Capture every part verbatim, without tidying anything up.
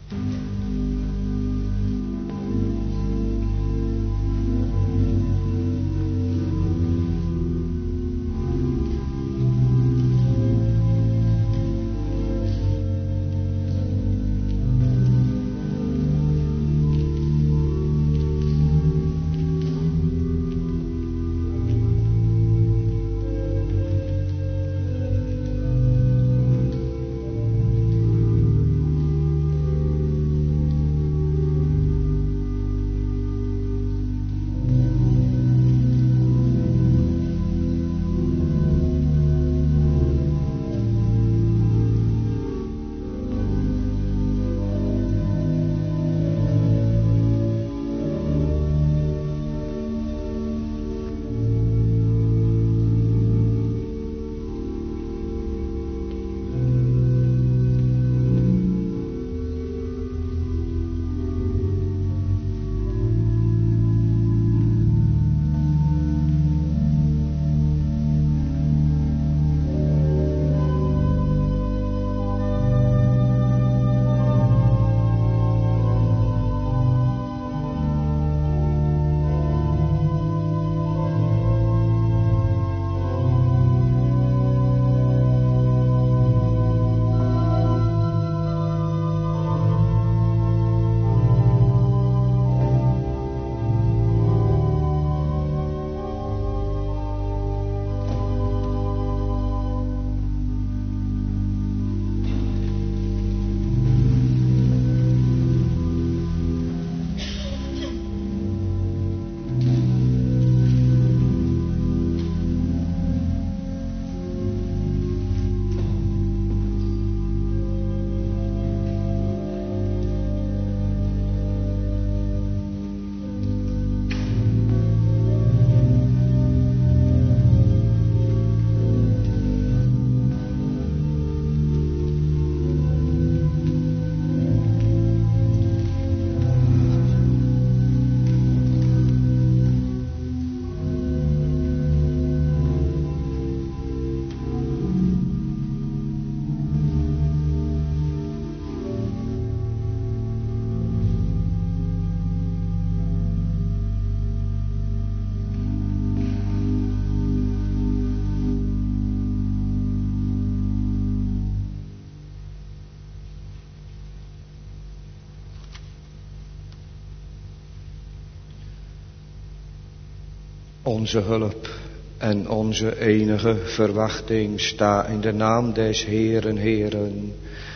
Onze hulp en onze enige verwachting sta in de naam des Heeren, Heeren,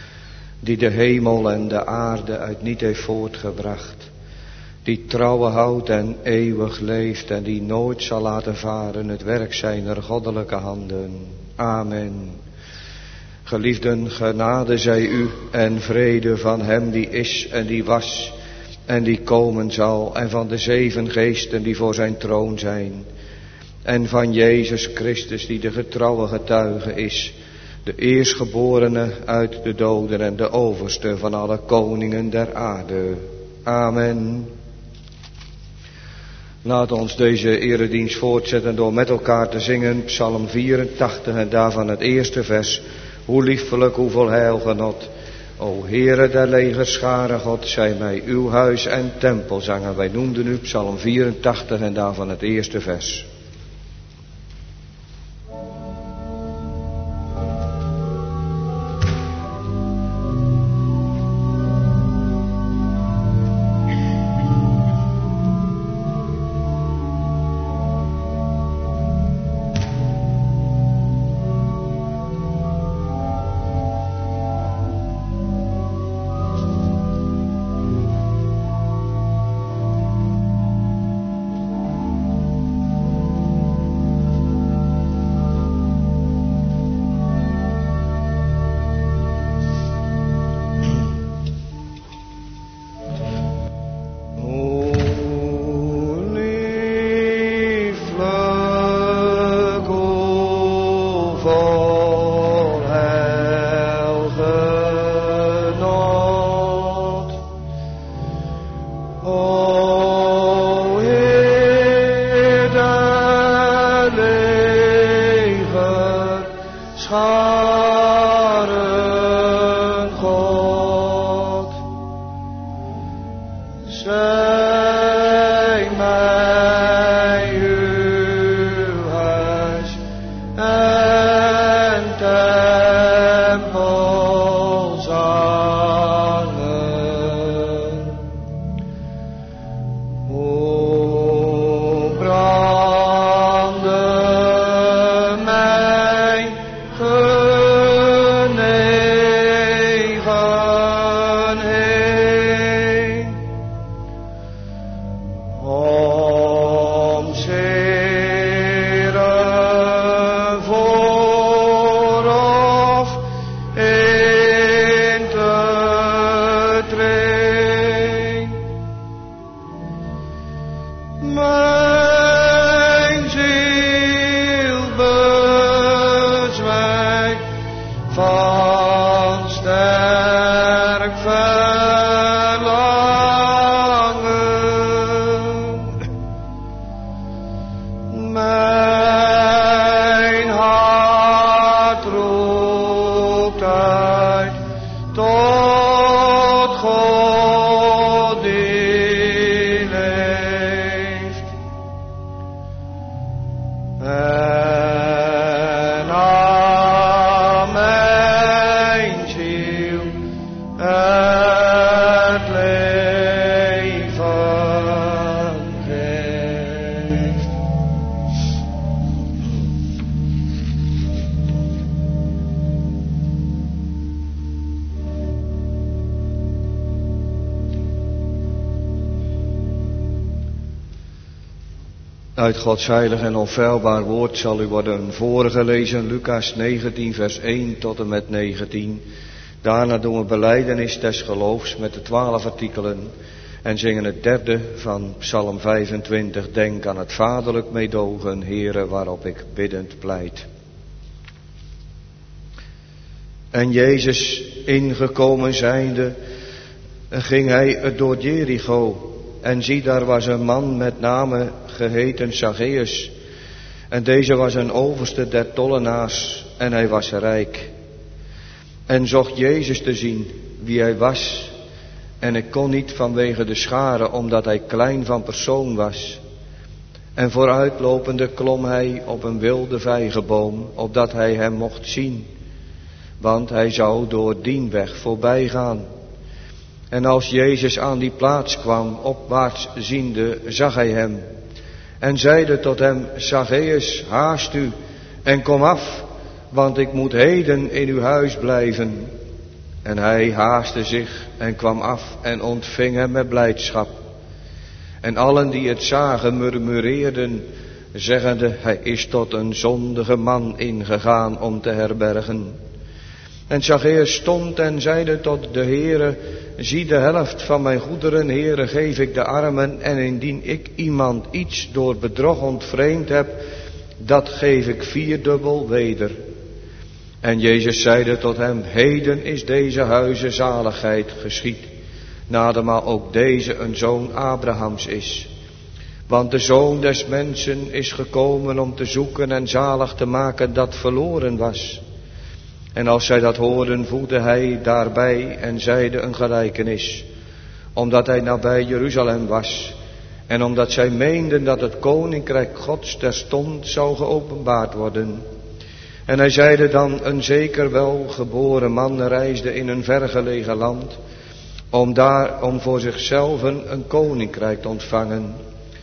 die de hemel en de aarde uit niet heeft voortgebracht, die trouwe houdt en eeuwig leeft en die nooit zal laten varen het werk zijner goddelijke handen. Amen. Geliefden, genade zij u en vrede van hem die is en die was en die komen zal, en van de zeven geesten die voor zijn troon zijn, en van Jezus Christus die de getrouwe getuige is, de eerstgeborene uit de doden en de overste van alle koningen der aarde. Amen. Laat ons deze eredienst voortzetten door met elkaar te zingen Psalm vierentachtig en daarvan het eerste vers. Hoe liefelijk, hoeveel heilgenot. O Heere der legerscharen, God, zij mij uw huis en tempel zangen. Wij noemden u Psalm vierentachtig en daarvan het eerste vers. Amen. grootheid tot God die leeft. En aan mijn ziel het leven geeft. Uit Gods heilig en onfeilbaar woord zal u worden voorgelezen, Lucas negentien, vers één tot en met negentien. Daarna doen we belijdenis des geloofs met de twaalf artikelen en zingen het derde van Psalm vijfentwintig. Denk aan het vaderlijk meedogen, Heere, waarop ik biddend pleit. En Jezus ingekomen zijnde, ging hij door Jericho. En zie, daar was een man met name geheten Zacchaeus. En deze was een overste der tollenaars en hij was rijk. En zocht Jezus te zien wie hij was. En ik kon niet vanwege de scharen, omdat hij klein van persoon was. En vooruitlopende klom hij op een wilde vijgenboom, opdat hij hem mocht zien. Want hij zou door dien weg voorbij gaan. En als Jezus aan die plaats kwam, opwaarts ziende, zag hij hem. En zeide tot hem, Zacchaeus, haast u en kom af, want ik moet heden in uw huis blijven. En hij haastte zich en kwam af en ontving hem met blijdschap. En allen die het zagen murmureerden, zeggende, hij is tot een zondige man ingegaan om te herbergen. En Zacchaeus stond en zeide tot de Heere, zie, de helft van mijn goederen, Heere, geef ik de armen, en indien ik iemand iets door bedrog ontvreemd heb, dat geef ik vierdubbel weder. En Jezus zeide tot hem, heden is deze huize zaligheid geschied, nademaal ook deze een zoon Abrahams is. Want de Zoon des mensen is gekomen om te zoeken en zalig te maken dat verloren was. En als zij dat hoorden, voegde hij daarbij en zeide een gelijkenis, omdat hij nabij Jeruzalem was en omdat zij meenden dat het koninkrijk Gods terstond zou geopenbaard worden. En hij zeide dan, een zeker welgeboren man reisde in een vergelegen land, om daar, om voor zichzelf een koninkrijk te ontvangen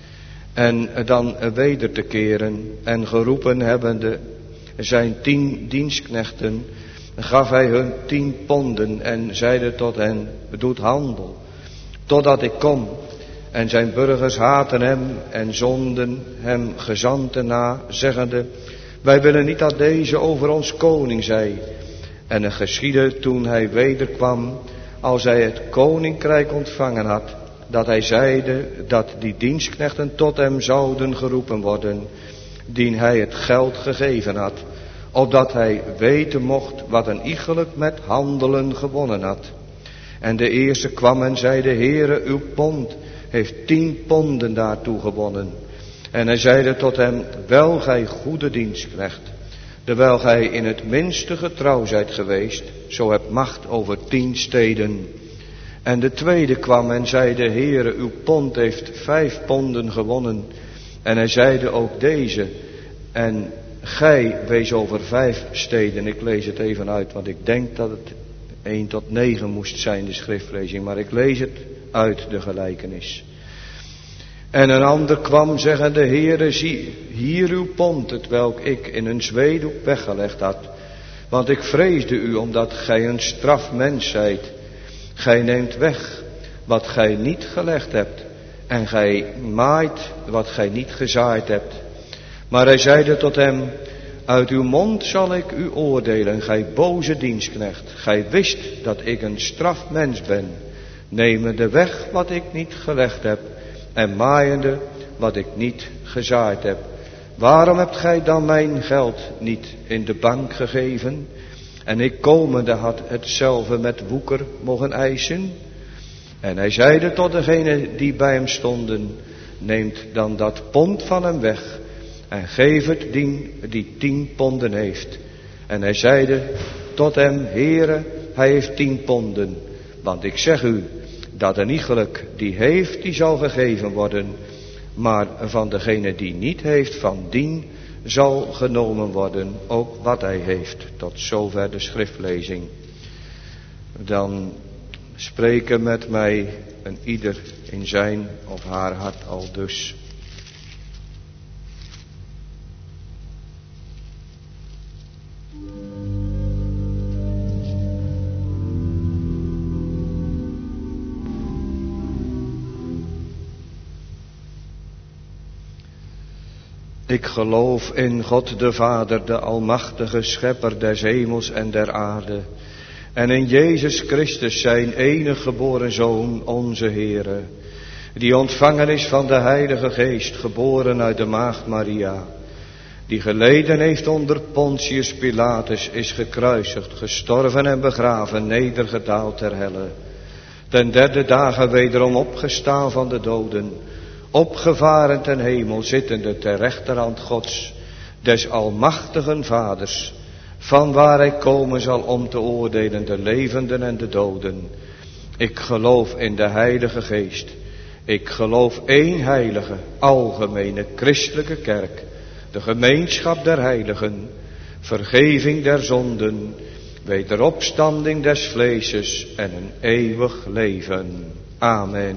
en dan weder te keren. En geroepen hebbende zijn tien dienstknechten, gaf hij hun tien ponden en zeide tot hen, doet handel, totdat ik kom. En zijn burgers haatten hem en zonden hem gezanten na, zeggende, wij willen niet dat deze over ons koning zij. En het geschiedde toen hij wederkwam, als hij het koninkrijk ontvangen had, dat hij zeide dat die dienstknechten tot hem zouden geroepen worden, dien hij het geld gegeven had, opdat hij weten mocht wat een iegelijk met handelen gewonnen had. En de eerste kwam en zeide, Heere, uw pond heeft tien ponden daartoe gewonnen. En hij zeide tot hem, wel gij goede dienstknecht, terwijl gij in het minste getrouw zijt geweest, zo hebt macht over tien steden. En de tweede kwam en zeide, Heere, uw pond heeft vijf ponden gewonnen. En hij zeide ook deze, en gij wees over vijf steden. Ik lees het even uit, want ik denk dat het één tot negen moest zijn, de schriftlezing, maar ik lees het uit de gelijkenis. En een ander kwam zeggende, Heere, zie hier uw pond, hetwelk ik in een zweedoek weggelegd had. Want ik vreesde u, omdat gij een strafmens zijt. Gij neemt weg wat gij niet gelegd hebt, en gij maait wat gij niet gezaaid hebt. Maar hij zeide tot hem, uit uw mond zal ik u oordelen, gij boze dienstknecht. Gij wist dat ik een strafmens ben, nemende weg wat ik niet gelegd heb, en maaiende wat ik niet gezaaid heb. Waarom hebt gij dan mijn geld niet in de bank gegeven? En ik komende had hetzelfde met woeker mogen eisen? En hij zeide tot degene die bij hem stonden, neemt dan dat pond van hem weg en geef het dien die tien ponden heeft. En hij zeide, tot hem, Heere, hij heeft tien ponden. Want ik zeg u, dat een iegelijk die heeft, die zal vergeven worden. Maar van degene die niet heeft, van dien zal genomen worden, ook wat hij heeft. Tot zover de schriftlezing. Dan spreken met mij een ieder in zijn of haar hart al dus. Ik geloof in God de Vader, de almachtige schepper des hemels en der aarde. En in Jezus Christus, zijn enige geboren Zoon, onze Heere. Die ontvangen is van de Heilige Geest, geboren uit de Maagd Maria. Die geleden heeft onder Pontius Pilatus, is gekruisigd, gestorven en begraven, nedergedaald ter helle. Ten derde dagen wederom opgestaan van de doden. Opgevaren ten hemel, zittende ter rechterhand Gods, des almachtigen Vaders, van waar hij komen zal om te oordelen de levenden en de doden. Ik geloof in de Heilige Geest. Ik geloof één heilige, algemene, christelijke kerk, de gemeenschap der heiligen, vergeving der zonden, wederopstanding des vleeses en een eeuwig leven. Amen.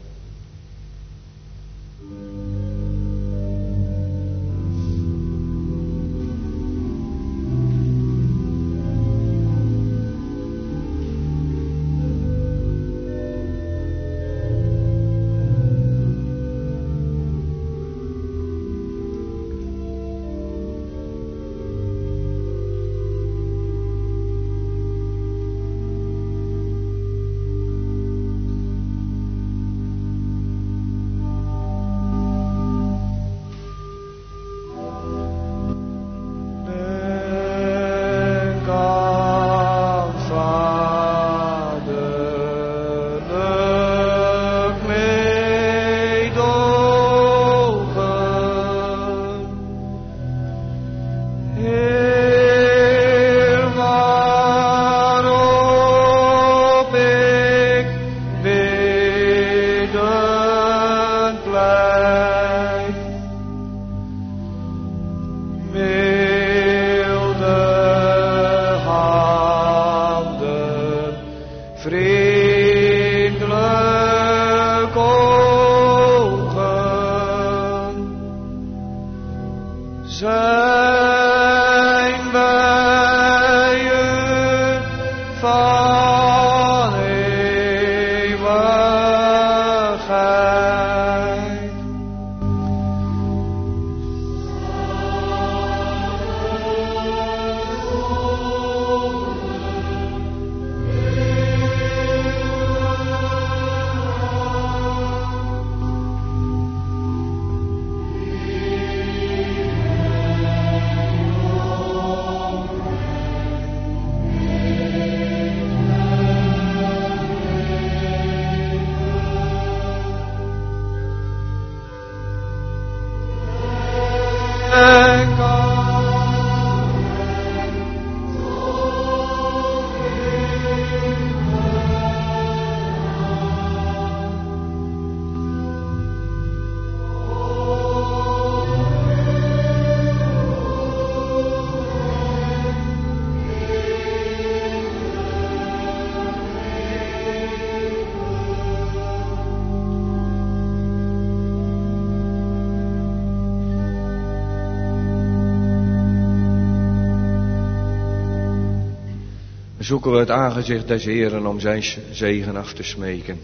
Zoeken we het aangezicht des Heeren om zijn zegen af te smeken.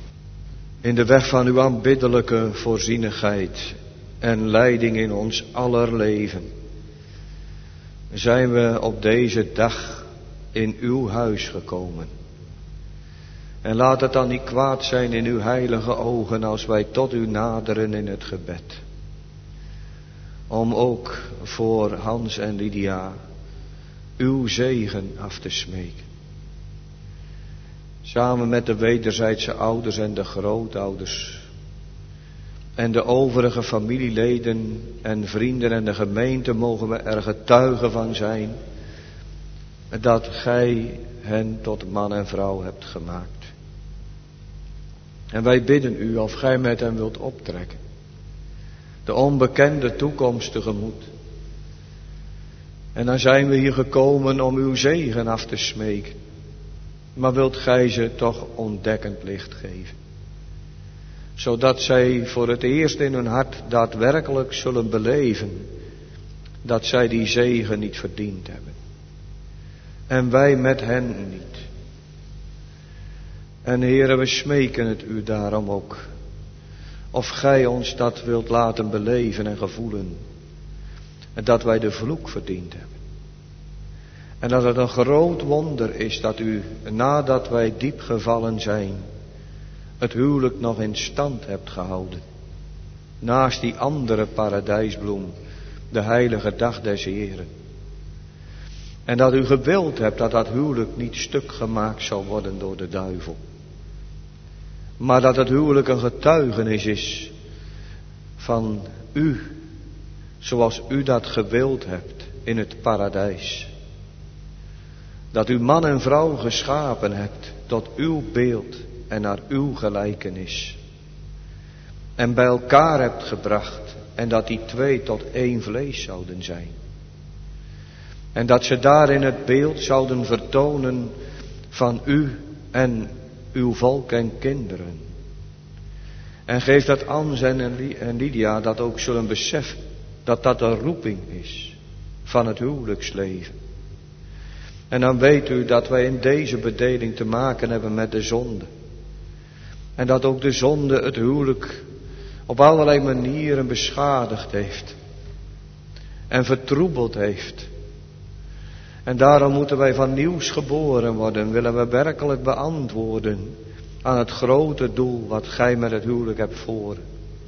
In de weg van uw aanbiddelijke voorzienigheid en leiding in ons aller leven zijn we op deze dag in uw huis gekomen. En laat het dan niet kwaad zijn in uw heilige ogen als wij tot u naderen in het gebed. Om ook voor Hans en Lydia uw zegen af te smeken. Samen met de wederzijdse ouders en de grootouders. En de overige familieleden en vrienden en de gemeente mogen we er getuigen van zijn. dat gij hen tot man en vrouw hebt gemaakt. En wij bidden u of gij met hen wilt optrekken. De onbekende toekomst tegemoet. En dan zijn we hier gekomen om uw zegen af te smeken. Maar wilt gij ze toch ontdekkend licht geven. Zodat zij voor het eerst in hun hart daadwerkelijk zullen beleven dat zij die zegen niet verdiend hebben. En wij met hen niet. En Heere, we smeken het u daarom ook. Of gij ons dat wilt laten beleven en gevoelen. En dat wij de vloek verdiend hebben. En dat het een groot wonder is dat u, nadat wij diep gevallen zijn, het huwelijk nog in stand hebt gehouden. Naast die andere paradijsbloem, de heilige dag des Heren. En dat u gewild hebt dat dat huwelijk niet stuk gemaakt zal worden door de duivel. Maar dat het huwelijk een getuigenis is van u, zoals u dat gewild hebt in het paradijs. Dat u man en vrouw geschapen hebt tot uw beeld en naar uw gelijkenis. En bij elkaar hebt gebracht en dat die twee tot één vlees zouden zijn. En dat ze daarin het beeld zouden vertonen van u en uw volk en kinderen. En geef dat Anne en Lydia dat ook zullen beseffen. Dat dat een roeping is van het huwelijksleven. En dan weet u dat wij in deze bedeling te maken hebben met de zonde. En dat ook de zonde het huwelijk op allerlei manieren beschadigd heeft. En vertroebeld heeft. En daarom moeten wij van nieuws geboren worden. Willen we werkelijk beantwoorden aan het grote doel wat gij met het huwelijk hebt voor.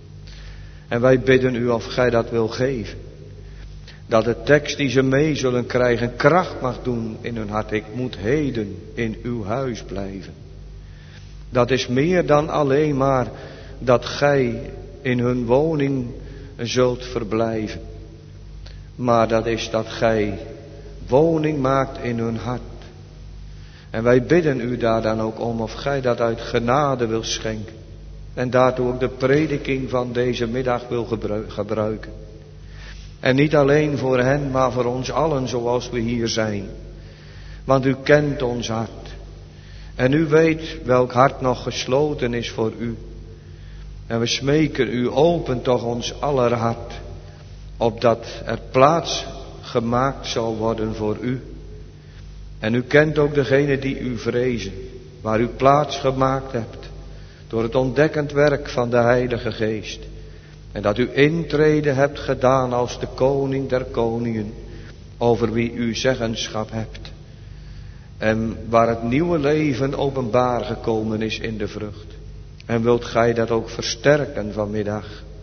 En wij bidden u of gij dat wil geven. Dat de tekst die ze mee zullen krijgen kracht mag doen in hun hart. Ik moet heden in uw huis blijven. Dat is meer dan alleen maar dat gij in hun woning zult verblijven. Maar dat is dat gij woning maakt in hun hart. En wij bidden u daar dan ook om of gij dat uit genade wil schenken. En daartoe ook de prediking van deze middag wil gebruiken. En niet alleen voor hen, maar voor ons allen zoals we hier zijn. Want u kent ons hart. En u weet welk hart nog gesloten is voor u. En we smeken u, open toch ons aller hart. Opdat er plaats gemaakt zal worden voor u. En u kent ook degene die u vrezen. Waar u plaats gemaakt hebt. Door het ontdekkend werk van de Heilige Geest. En dat u intrede hebt gedaan als de koning der koningen. Over wie u zeggenschap hebt. En waar het nieuwe leven openbaar gekomen is in de vrucht. En wilt gij dat ook versterken vanmiddag.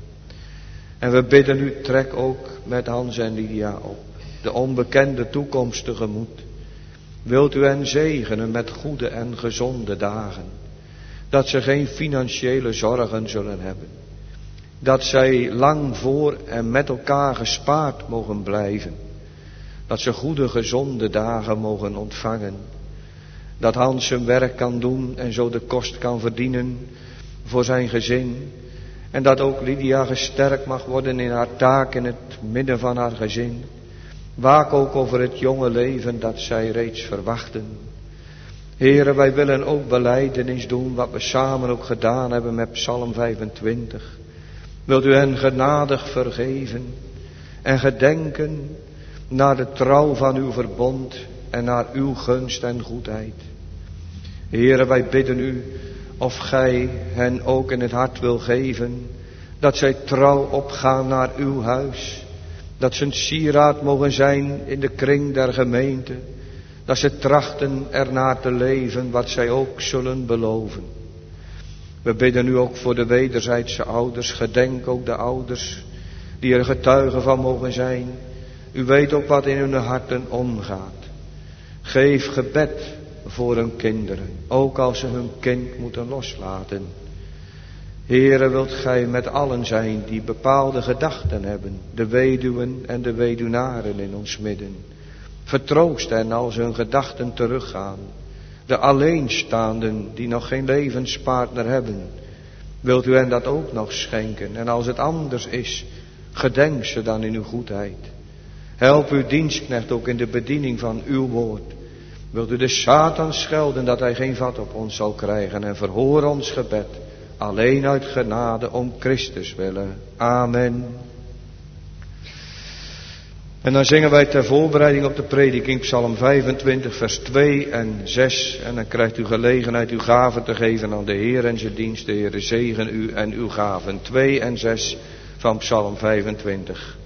En we bidden u, trek ook met Hans en Lydia op. De onbekende toekomst tegemoet. Wilt u hen zegenen met goede en gezonde dagen. Dat ze geen financiële zorgen zullen hebben. Dat zij lang voor en met elkaar gespaard mogen blijven. Dat ze goede gezonde dagen mogen ontvangen. Dat Hans zijn werk kan doen en zo de kost kan verdienen voor zijn gezin. En dat ook Lydia gesterkt mag worden in haar taak in het midden van haar gezin. Waak ook over het jonge leven dat zij reeds verwachten. Heren, wij willen ook belijdenis doen wat we samen ook gedaan hebben met Psalm vijfentwintig. Wilt u hen genadig vergeven en gedenken naar de trouw van uw verbond en naar uw gunst en goedheid. Heren, wij bidden u of gij hen ook in het hart wil geven dat zij trouw opgaan naar uw huis. Dat ze een sieraad mogen zijn in de kring der gemeente. Dat ze trachten ernaar te leven wat zij ook zullen beloven. We bidden u ook voor de wederzijdse ouders. Gedenk ook de ouders die er getuigen van mogen zijn. U weet ook wat in hun harten omgaat. Geef gebed voor hun kinderen. Ook als ze hun kind moeten loslaten. Heere, wilt gij met allen zijn die bepaalde gedachten hebben. De weduwen en de weduwnaren in ons midden. Vertroost hen als hun gedachten teruggaan. De alleenstaanden die nog geen levenspartner hebben. Wilt u hen dat ook nog schenken? En als het anders is, gedenk ze dan in uw goedheid. Help uw dienstknecht ook in de bediening van uw woord. Wilt u de Satan schelden dat hij geen vat op ons zal krijgen. En verhoor ons gebed. Alleen uit genade om Christus willen. Amen. En dan zingen wij ter voorbereiding op de prediking Psalm vijfentwintig vers twee en zes. En dan krijgt u gelegenheid uw gaven te geven aan de Heer en zijn dienst. De Heer zegen u en uw gaven. twee en zes van Psalm vijfentwintig.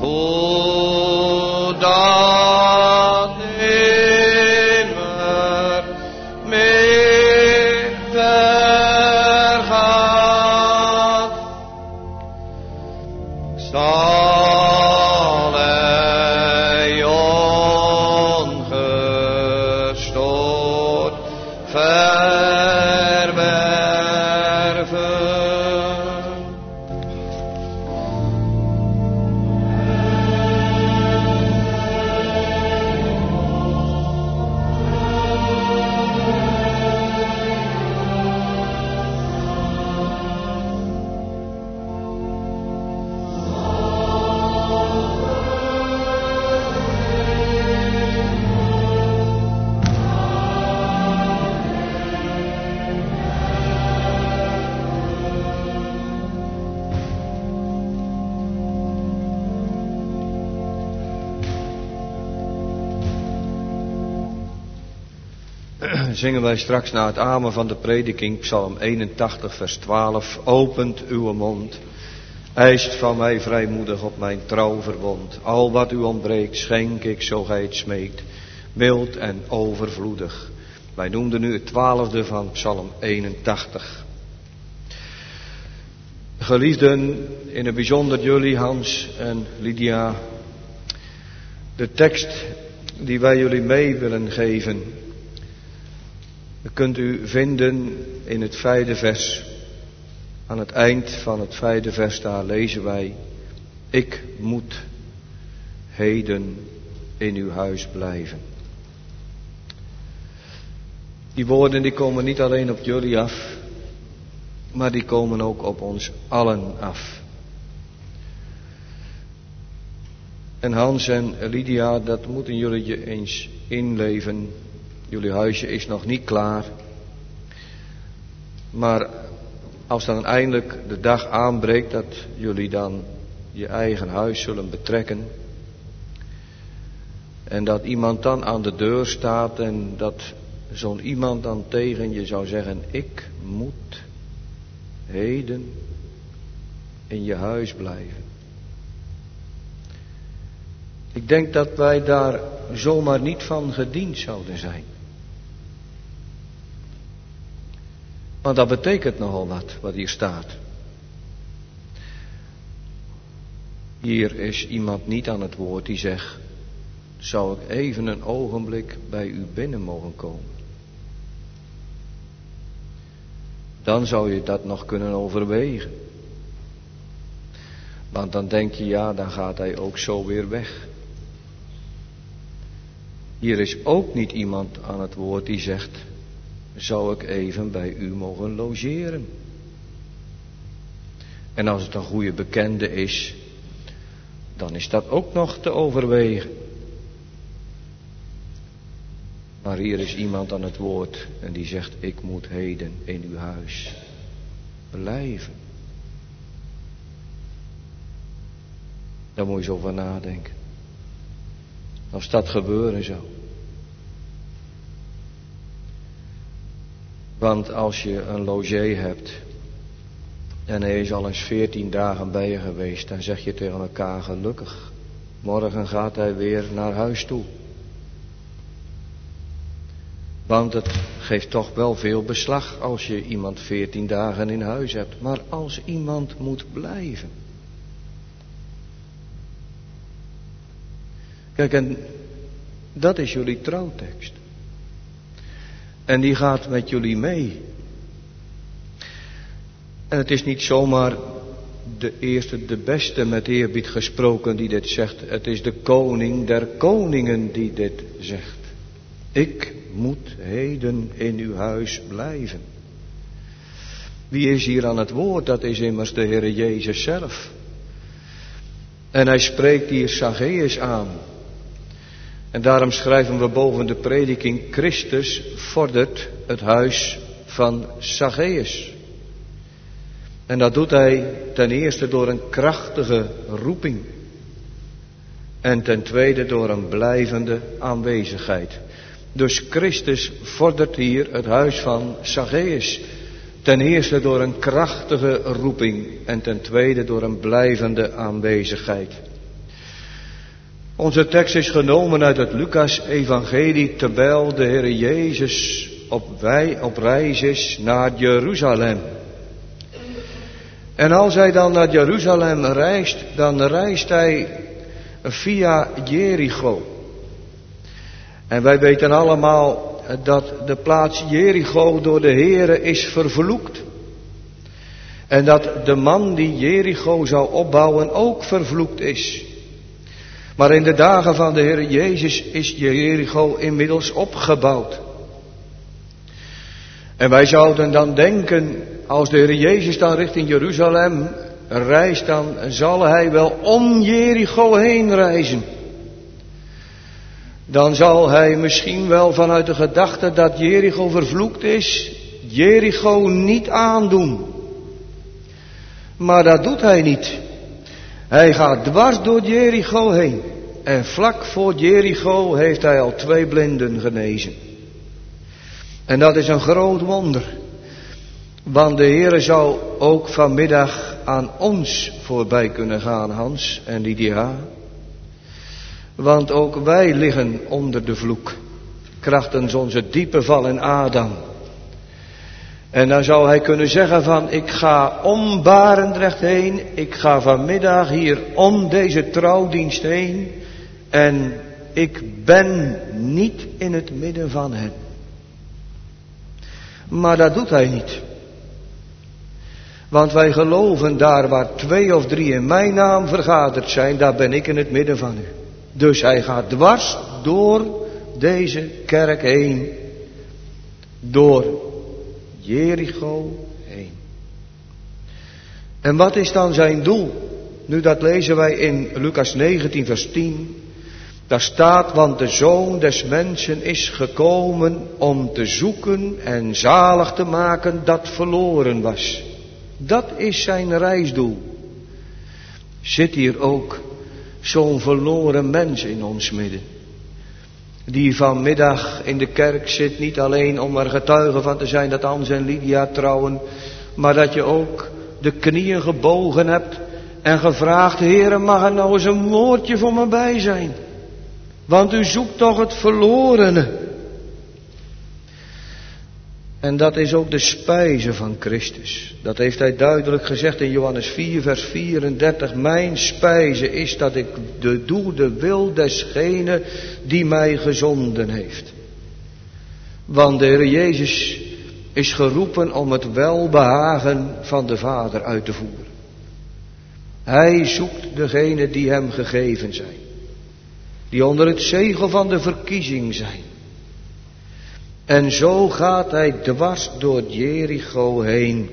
hoe dat nimmer meer vergaat, zal hij ongestoord verwerven. Zingen wij straks na het amen van de prediking, Psalm eenentachtig, vers twaalf. Opent uw mond, eist van mij vrijmoedig op mijn trouw verbond. Al wat u ontbreekt, schenk ik zo gij het smeekt, mild en overvloedig. Wij noemden nu het twaalfde van Psalm eenentachtig. Geliefden, in het bijzonder jullie, Hans en Lydia, de tekst die wij jullie mee willen geven, kunt u vinden in het vijfde vers. Aan het eind van het vijfde vers daar lezen wij: ik moet heden in uw huis blijven. Die woorden die komen niet alleen op jullie af, maar die komen ook op ons allen af. En Hans en Lydia, dat moeten jullie je eens inleven. Jullie huisje is nog niet klaar. Maar als dan eindelijk de dag aanbreekt dat jullie dan je eigen huis zullen betrekken, en dat iemand dan aan de deur staat en dat zo'n iemand dan tegen je zou zeggen: ik moet heden in je huis blijven. Ik denk dat wij daar zomaar niet van gediend zouden zijn. Want dat betekent nogal wat, wat hier staat. Hier is iemand niet aan het woord die zegt: zou ik even een ogenblik bij u binnen mogen komen? Dan zou je dat nog kunnen overwegen. Want dan denk je, ja, dan gaat hij ook zo weer weg. Hier is ook niet iemand aan het woord die zegt: zou ik even bij u mogen logeren? En als het een goede bekende is, dan is dat ook nog te overwegen. Maar hier is iemand aan het woord en die zegt: ik moet heden in uw huis blijven. Daar moet je zo over nadenken. Als dat gebeuren zou. Want als je een logé hebt en hij is al eens veertien dagen bij je geweest, dan zeg je tegen elkaar: gelukkig, morgen gaat hij weer naar huis toe. Want het geeft toch wel veel beslag als je iemand veertien dagen in huis hebt. Maar als iemand moet blijven. Kijk, en dat is jullie trouwtekst. En die gaat met jullie mee. En het is niet zomaar de eerste, de beste, met eerbied gesproken, die dit zegt. Het is de koning der koningen die dit zegt. Ik moet heden in uw huis blijven. Wie is hier aan het woord? Dat is immers de Heere Jezus zelf. En hij spreekt hier Zacchaeus aan. En daarom schrijven we boven de prediking: Christus vordert het huis van Zacchaeus. En dat doet hij ten eerste door een krachtige roeping. En ten tweede door een blijvende aanwezigheid. Dus Christus vordert hier het huis van Zacchaeus. Ten eerste door een krachtige roeping en ten tweede door een blijvende aanwezigheid. Onze tekst is genomen uit het Lucas-evangelie, terwijl de Heer Jezus op, wij, op reis is naar Jeruzalem. En als hij dan naar Jeruzalem reist, dan reist hij via Jericho. En wij weten allemaal dat de plaats Jericho door de Heere is vervloekt. En dat de man die Jericho zou opbouwen ook vervloekt is. Maar in de dagen van de Heer Jezus is Jericho inmiddels opgebouwd. En wij zouden dan denken, als de Heer Jezus dan richting Jeruzalem reist, dan zal hij wel om Jericho heen reizen. Dan zal hij misschien wel vanuit de gedachte dat Jericho vervloekt is, Jericho niet aandoen. Maar dat doet hij niet. Hij gaat dwars door Jericho heen. En vlak voor Jericho heeft hij al twee blinden genezen. En dat is een groot wonder. Want de Heere zou ook vanmiddag aan ons voorbij kunnen gaan, Hans en Lydia. Want ook wij liggen onder de vloek. Krachtens onze diepe val in Adam. En dan zou hij kunnen zeggen van, ik ga om Barendrecht heen. Ik ga vanmiddag hier om deze trouwdienst heen. En ik ben niet in het midden van hen. Maar dat doet hij niet. Want wij geloven, daar waar twee of drie in mijn naam vergaderd zijn, daar ben ik in het midden van u. Dus hij gaat dwars door deze kerk heen. Door Jericho heen. En wat is dan zijn doel? Nu, dat lezen wij in Lucas negentien vers tien. Daar staat, want de Zoon des Mensen is gekomen om te zoeken en zalig te maken dat verloren was. Dat is zijn reisdoel. Zit hier ook zo'n verloren mens in ons midden? Die vanmiddag in de kerk zit, niet alleen om er getuige van te zijn dat Hans en Lydia trouwen, maar dat je ook de knieën gebogen hebt en gevraagd, Heere, mag er nou eens een woordje voor me bij zijn? Want u zoekt toch het verlorene. En dat is ook de spijze van Christus. Dat heeft hij duidelijk gezegd in Johannes vier vers vierendertig. Mijn spijze is dat ik de doe de wil desgene die mij gezonden heeft. Want de Heer Jezus is geroepen om het welbehagen van de Vader uit te voeren. Hij zoekt degene die hem gegeven zijn. Die onder het zegel van de verkiezing zijn. En zo gaat hij dwars door Jericho heen.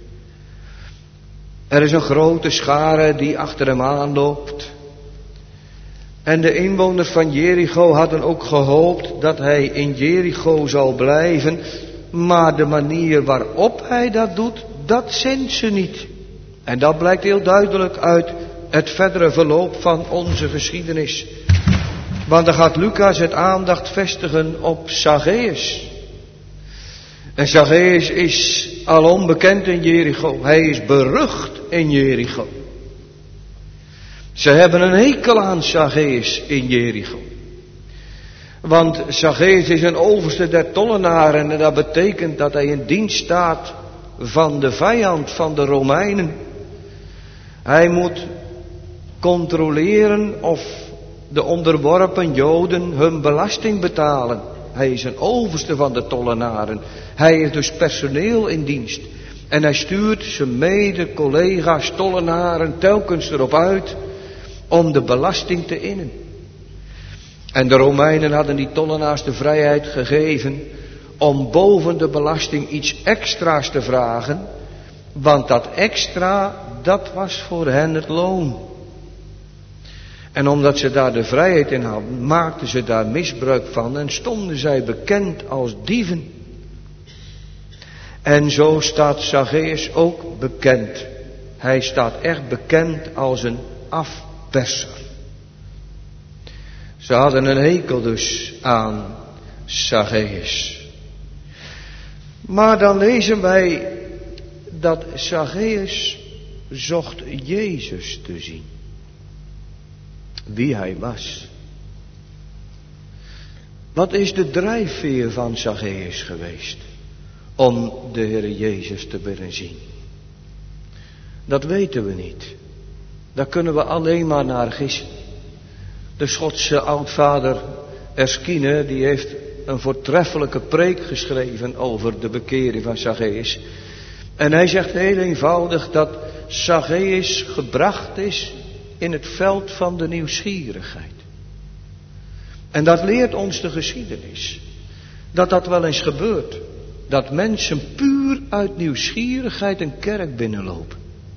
Er is een grote schare die achter hem aanloopt. En de inwoners van Jericho hadden ook gehoopt dat hij in Jericho zou blijven. Maar de manier waarop hij dat doet, dat zint ze niet. En dat blijkt heel duidelijk uit het verdere verloop van onze geschiedenis. Want dan gaat Lucas het aandacht vestigen op Zacchaeus. En Zacchaeus is alom bekend in Jericho. Hij is berucht in Jericho. Ze hebben een hekel aan Zacchaeus in Jericho. Want Zacchaeus is een overste der tollenaren. En dat betekent dat hij in dienst staat van de vijand van de Romeinen. Hij moet controleren of de onderworpen Joden hun belasting betalen. Hij is een overste van de tollenaren. Hij is dus personeel in dienst. En hij stuurt zijn mede-collega's tollenaren telkens erop uit om de belasting te innen. En de Romeinen hadden die tollenaars de vrijheid gegeven om boven de belasting iets extra's te vragen. Want dat extra, dat was voor hen het loon. En omdat ze daar de vrijheid in hadden, maakten ze daar misbruik van en stonden zij bekend als dieven. En zo staat Zacchaeus ook bekend. Hij staat echt bekend als een afperser. Ze hadden een hekel dus aan Zacchaeus. Maar dan lezen wij dat Zacchaeus zocht Jezus te zien. Wie hij was. Wat is de drijfveer van Zacchaeus geweest om de Heer Jezus te willen zien? Dat weten we niet. Daar kunnen we alleen maar naar gissen. De Schotse oudvader Erskine, die heeft een voortreffelijke preek geschreven over de bekering van Zacchaeus. En hij zegt heel eenvoudig dat Zacchaeus gebracht is in het veld van de nieuwsgierigheid. En dat leert ons de geschiedenis. Dat dat wel eens gebeurt. Dat mensen puur uit nieuwsgierigheid een kerk binnenlopen.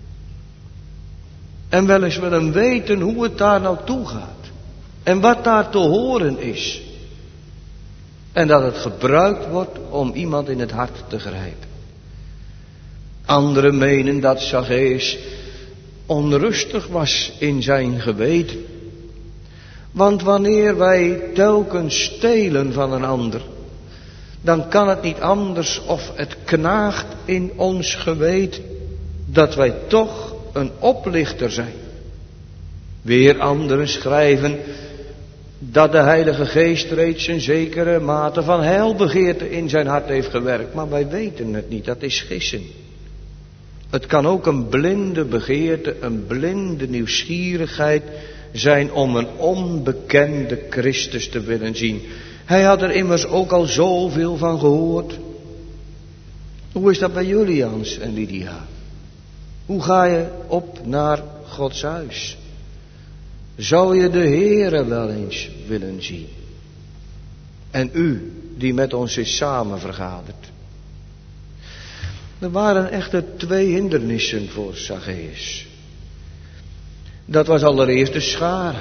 En wel eens willen weten hoe het daar nou toe gaat. En wat daar te horen is. En dat het gebruikt wordt om iemand in het hart te grijpen. Anderen menen dat Zacchaeus onrustig was in zijn geweten. Want wanneer wij telkens stelen van een ander, dan kan het niet anders of het knaagt in ons geweten dat wij toch een oplichter zijn. Weer anderen schrijven dat de Heilige Geest reeds een zekere mate van heilbegeerte in zijn hart heeft gewerkt. Maar wij weten het niet, dat is gissen. Het kan ook een blinde begeerte, een blinde nieuwsgierigheid zijn om een onbekende Christus te willen zien. Hij had er immers ook al zoveel van gehoord. Hoe is dat bij jullie, Hans en Lydia? Hoe ga je op naar Gods huis? Zou je de Heere wel eens willen zien? En u, die met ons is samenvergaderd. Er waren echter twee hindernissen voor Zacchaeus. Dat was allereerst de schare.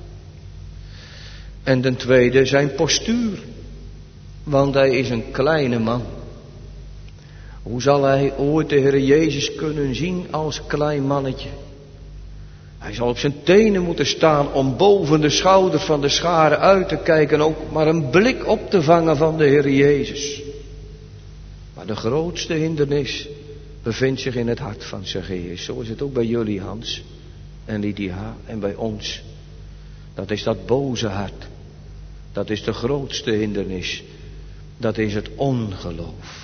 En ten tweede zijn postuur. Want hij is een kleine man. Hoe zal hij ooit de Heer Jezus kunnen zien als klein mannetje? Hij zal op zijn tenen moeten staan om boven de schouders van de schare uit te kijken. Ook maar een blik op te vangen van de Heer Jezus. Maar de grootste hindernis bevindt zich in het hart van Zacchaeus. Zo is het ook bij jullie, Hans en Lydia, en bij ons. Dat is dat boze hart. Dat is de grootste hindernis. Dat is het ongeloof.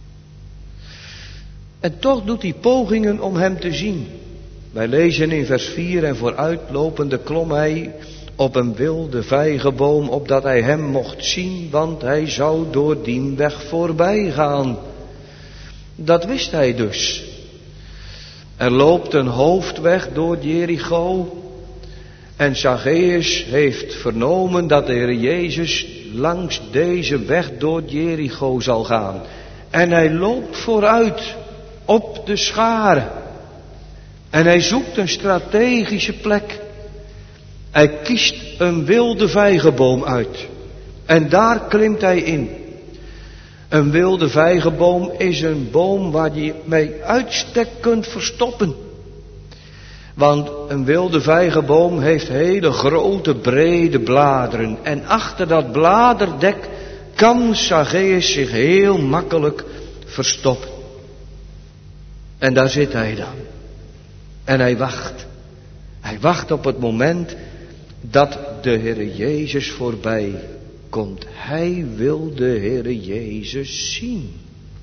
En toch doet hij pogingen om hem te zien. Wij lezen in vers vier: en vooruitlopende klom hij op een wilde vijgenboom, opdat hij hem mocht zien, want hij zou door die weg voorbij gaan. Dat wist hij dus. Er loopt een hoofdweg door Jericho. En Zacchaeus heeft vernomen dat de Heer Jezus langs deze weg door Jericho zal gaan. En hij loopt vooruit op de schare. En hij zoekt een strategische plek. Hij kiest een wilde vijgenboom uit. En daar klimt hij in. Een wilde vijgenboom is een boom waar je mee uitstek kunt verstoppen. Want een wilde vijgenboom heeft hele grote brede bladeren. En achter dat bladerdek kan Zacchaeus zich heel makkelijk verstoppen. En daar zit hij dan. En hij wacht. Hij wacht op het moment dat de Heere Jezus voorbij komt. Hij wil de Heere Jezus zien.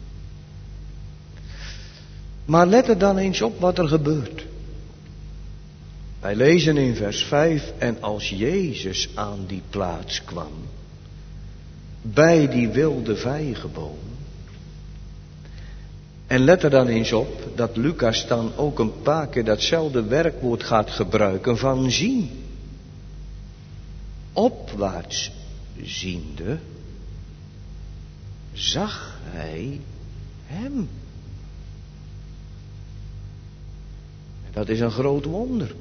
Maar let er dan eens op wat er gebeurt. Wij lezen in vers vijf: en als Jezus aan die plaats kwam, bij die wilde vijgenboom. En let er dan eens op dat Lucas dan ook een paar keer datzelfde werkwoord gaat gebruiken van zien. Opwaarts ziende, zag hij hem. Dat is een groot wonder.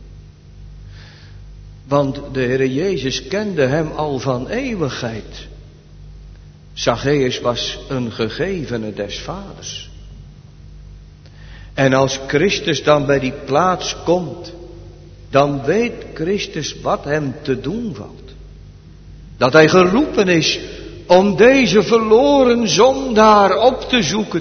Want de Heere Jezus kende hem al van eeuwigheid. Zacchaeus was een gegevene des Vaders. En als Christus dan bij die plaats komt, dan weet Christus wat hem te doen valt. Dat hij geroepen is om deze verloren zondaar op te zoeken.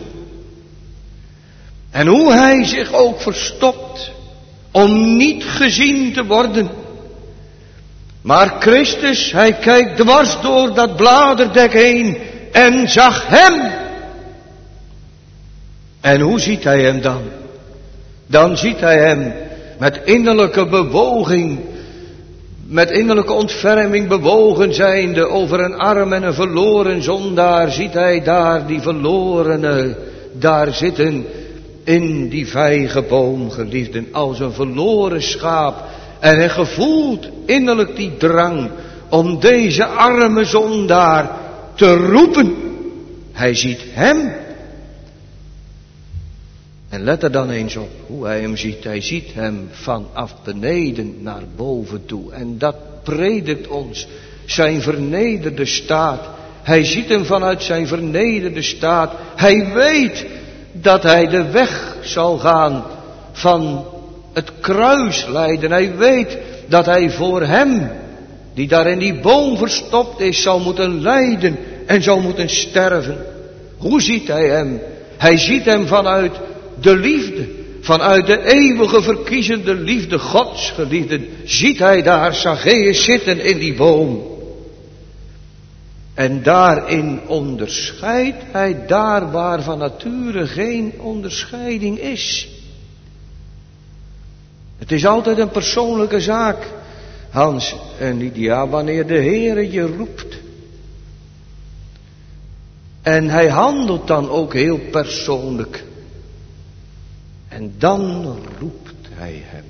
En hoe hij zich ook verstopt om niet gezien te worden. Maar Christus, hij kijkt dwars door dat bladerdek heen en zag hem. En hoe ziet hij hem dan? Dan ziet hij hem met innerlijke bewoging, met innerlijke ontferming bewogen zijnde over een arm en een verloren zondaar, ziet hij daar die verlorene daar zitten in die vijgenboom, geliefden, als een verloren schaap. En hij gevoelt innerlijk die drang om deze arme zondaar te roepen. Hij ziet hem. En let er dan eens op hoe hij hem ziet. Hij ziet hem vanaf beneden naar boven toe. En dat predikt ons zijn vernederde staat. Hij ziet hem vanuit zijn vernederde staat. Hij weet dat hij de weg zal gaan van het kruislijden. Hij weet dat hij voor hem, die daar in die boom verstopt is, zal moeten lijden en zal moeten sterven. Hoe ziet hij hem? Hij ziet hem vanuit de liefde, vanuit de eeuwige verkiezende liefde Gods, geliefden, ziet hij daar Zacchaeus zitten in die boom. En daarin onderscheidt hij daar waar van nature geen onderscheiding is. Het is altijd een persoonlijke zaak, Hans en Lydia, wanneer de Heere je roept. En hij handelt dan ook heel persoonlijk. En dan roept hij hem.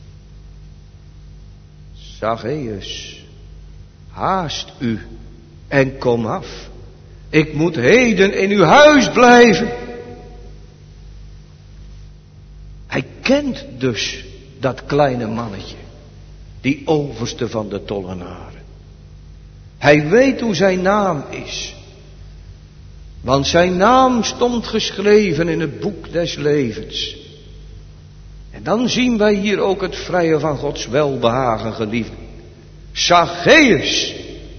Zacchaeus, haast u en kom af. Ik moet heden in uw huis blijven. Hij kent dus dat kleine mannetje, die overste van de tollenaren. Hij weet hoe zijn naam is. Want zijn naam stond geschreven in het boek des levens. En dan zien wij hier ook het vrije van Gods welbehagen, geliefden. Zacchaeus.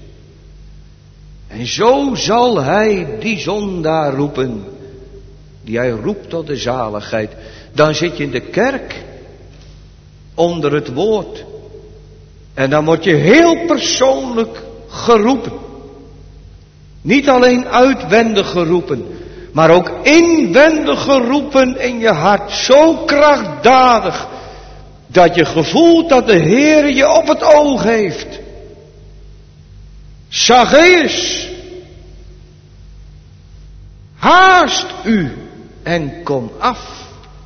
En zo zal hij die zondaar roepen, die hij roept tot de zaligheid. Dan zit je in de kerk, onder het woord. En dan word je heel persoonlijk geroepen. Niet alleen uitwendig geroepen, maar ook inwendig geroepen in je hart. Zo krachtdadig, dat je gevoelt dat de Heer je op het oog heeft. Zacchaeus, haast u en kom af.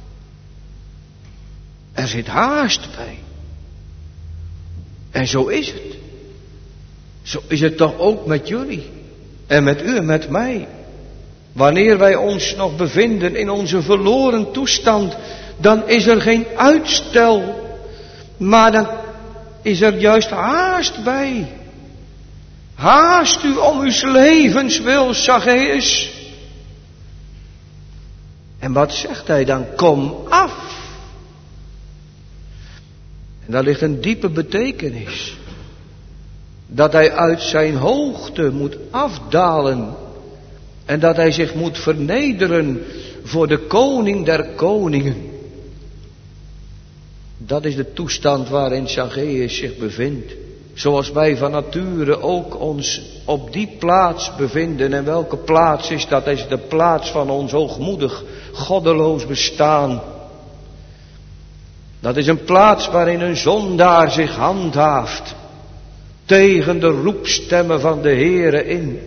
Er zit haast bij. En zo is het. Zo is het toch ook met jullie. En met u en met mij. Wanneer wij ons nog bevinden in onze verloren toestand, dan is er geen uitstel. Maar dan is er juist haast bij. Haast u om uw levens wil, Zacchaeus. En wat zegt hij dan? Kom af. En daar ligt een diepe betekenis. Dat hij uit zijn hoogte moet afdalen. En dat hij zich moet vernederen voor de koning der koningen. Dat is de toestand waarin Zacchaeus zich bevindt. Zoals wij van nature ook ons op die plaats bevinden. En welke plaats is dat? Dat is de plaats van ons hoogmoedig, goddeloos bestaan. Dat is een plaats waarin een zondaar zich handhaaft. Tegen de roepstemmen van de Heere in.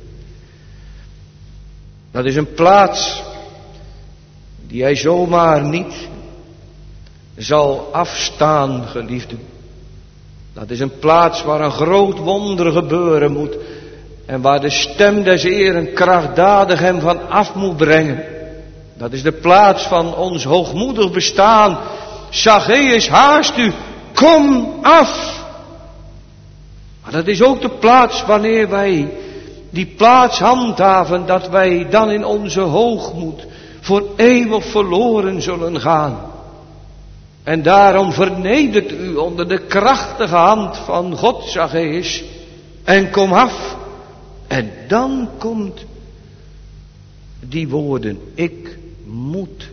Dat is een plaats die hij zomaar niet zal afstaan, geliefden. Dat is een plaats waar een groot wonder gebeuren moet. En waar de stem des Heeren krachtdadig hem van af moet brengen. Dat is de plaats van ons hoogmoedig bestaan. Zacchaeus, haast u, kom af. Maar dat is ook de plaats wanneer wij die plaats handhaven, dat wij dan in onze hoogmoed voor eeuwig verloren zullen gaan. En daarom vernedert u onder de krachtige hand van God, Zacchaeus, en kom af. En dan komt die woorden, ik moet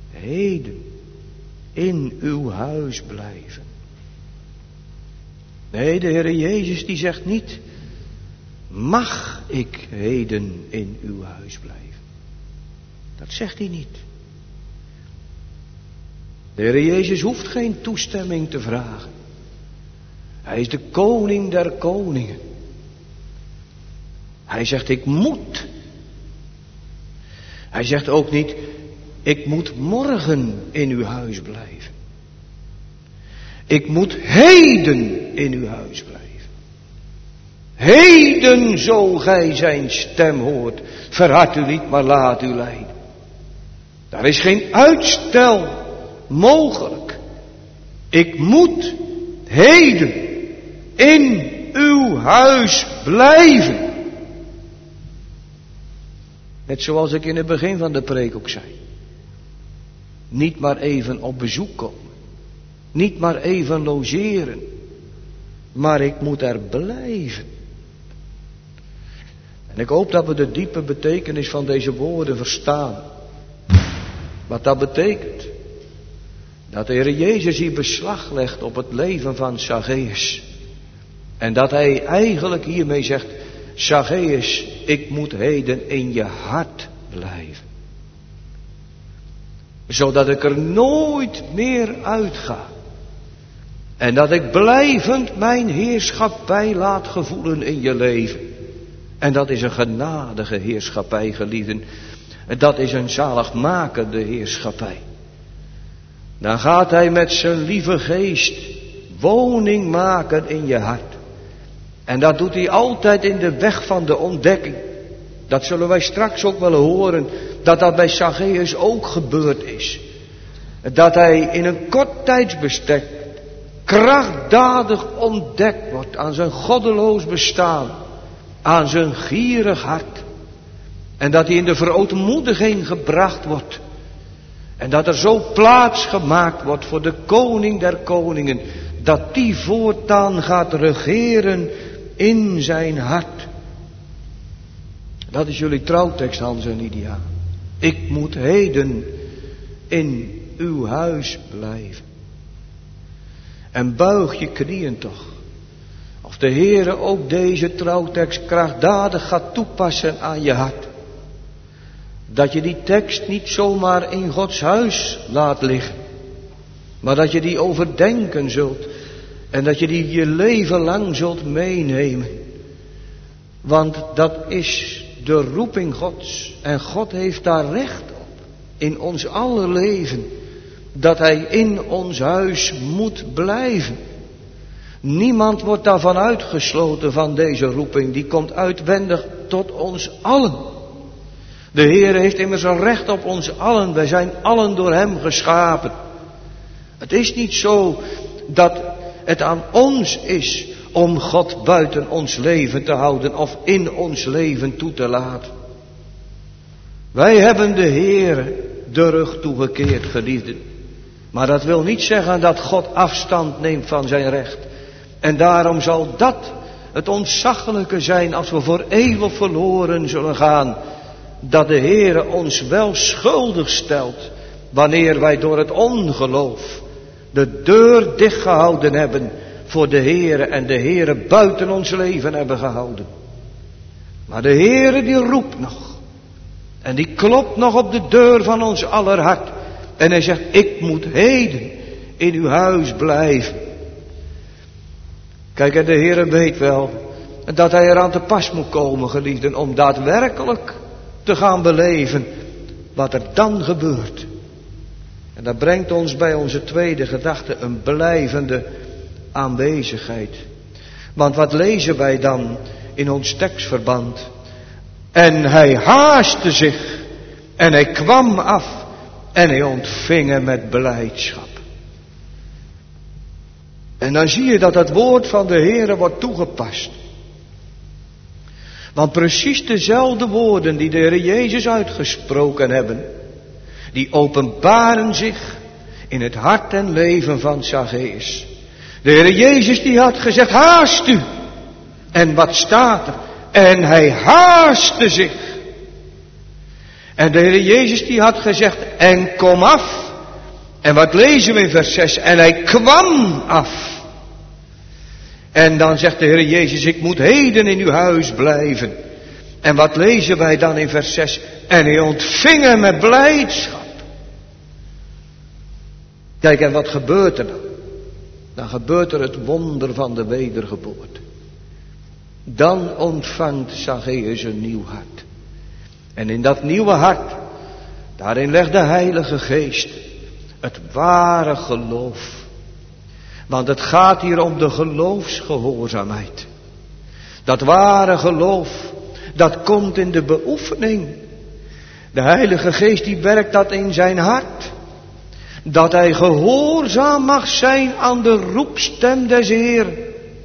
heden in uw huis blijven. Nee, de Heere Jezus die zegt niet, mag ik heden in uw huis blijven? Dat zegt hij niet. De Heere Jezus hoeft geen toestemming te vragen. Hij is de koning der koningen. Hij zegt, ik moet. Hij zegt ook niet, ik moet morgen in uw huis blijven. Ik moet heden in uw huis blijven. Heden, zo gij zijn stem hoort, verhard u niet, maar laat u leiden. Daar is geen uitstel mogelijk. Ik moet heden in uw huis blijven. Net zoals ik in het begin van de preek ook zei. Niet maar even op bezoek komen. Niet maar even logeren. Maar ik moet er blijven. En ik hoop dat we de diepe betekenis van deze woorden verstaan. Wat dat betekent. Dat de Heer Jezus hier beslag legt op het leven van Zacchaeus. En dat hij eigenlijk hiermee zegt, Zacchaeus, ik moet heden in je hart blijven. Zodat ik er nooit meer uitga. En dat ik blijvend mijn heerschappij laat gevoelen in je leven. En dat is een genadige heerschappij, geliefden. Dat is een zaligmakende heerschappij. Dan gaat hij met zijn lieve geest woning maken in je hart. En dat doet hij altijd in de weg van de ontdekking. Dat zullen wij straks ook wel horen, dat dat bij Zacchaeus ook gebeurd is. Dat hij in een kort tijdsbestek krachtdadig ontdekt wordt aan zijn goddeloos bestaan, aan zijn gierig hart. En dat hij in de verootmoediging gebracht wordt. En dat er zo plaats gemaakt wordt voor de koning der koningen, dat die voortaan gaat regeren in zijn hart. Dat is jullie trouwtekst, Hans en Lydia. Ik moet heden in uw huis blijven. En buig je knieën toch. Of de Heere ook deze trouwtekst krachtdadig gaat toepassen aan je hart. Dat je die tekst niet zomaar in Gods huis laat liggen. Maar dat je die overdenken zult. En dat je die je leven lang zult meenemen. Want dat is de roeping Gods. En God heeft daar recht op. In ons aller leven. Dat Hij in ons huis moet blijven. Niemand wordt daarvan uitgesloten van deze roeping. Die komt uitwendig tot ons allen. De Heer heeft immers een recht op ons allen. Wij zijn allen door Hem geschapen. Het is niet zo dat het aan ons is om God buiten ons leven te houden of in ons leven toe te laten. Wij hebben de Heer de rug toegekeerd, geliefden. Maar dat wil niet zeggen dat God afstand neemt van zijn recht. En daarom zal dat het ontzaglijke zijn als we voor eeuwig verloren zullen gaan. Dat de Heere ons wel schuldig stelt wanneer wij door het ongeloof de deur dichtgehouden hebben voor de Heere en de Heere buiten ons leven hebben gehouden. Maar de Heere die roept nog en die klopt nog op de deur van ons aller hart. En hij zegt, ik moet heden in uw huis blijven. Kijk, en de Heere weet wel dat hij eraan te pas moet komen, geliefden, om daadwerkelijk te gaan beleven wat er dan gebeurt. En dat brengt ons bij onze tweede gedachte een blijvende aanwezigheid. Want wat lezen wij dan in ons tekstverband? En hij haastte zich en hij kwam af en hij ontving hem met blijdschap. En dan zie je dat het woord van de Heere wordt toegepast. Want precies dezelfde woorden die de Heer Jezus uitgesproken hebben, die openbaren zich in het hart en leven van Zacchaeus. De Heer Jezus die had gezegd, haast u. En wat staat er? En hij haastte zich. En de Heer Jezus die had gezegd, en kom af. En wat lezen we in vers zes? En hij kwam af. En dan zegt de Heer Jezus, ik moet heden in uw huis blijven. En wat lezen wij dan in vers zes? En hij ontving hem met blijdschap. Kijk, en wat gebeurt er dan? Dan gebeurt er het wonder van de wedergeboorte. Dan ontvangt Zacchaeus een nieuw hart. En in dat nieuwe hart, daarin legt de Heilige Geest het ware geloof. Want het gaat hier om de geloofsgehoorzaamheid. Dat ware geloof, dat komt in de beoefening. De Heilige Geest die werkt dat in zijn hart. Dat hij gehoorzaam mag zijn aan de roepstem des Heeren.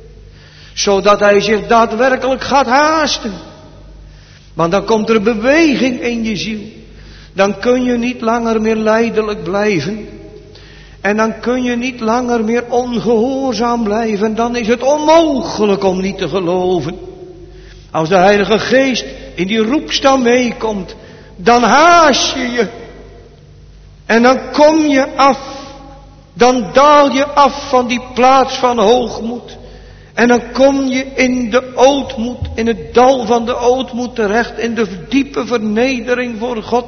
Zodat hij zich daadwerkelijk gaat haasten. Want dan komt er beweging in je ziel. Dan kun je niet langer meer lijdelijk blijven. En dan kun je niet langer meer ongehoorzaam blijven. Dan is het onmogelijk om niet te geloven. Als de Heilige Geest in die roepstem meekomt, dan haast je je. En dan kom je af. Dan daal je af van die plaats van hoogmoed. En dan kom je in de ootmoed, in het dal van de ootmoed terecht, in de diepe vernedering voor God.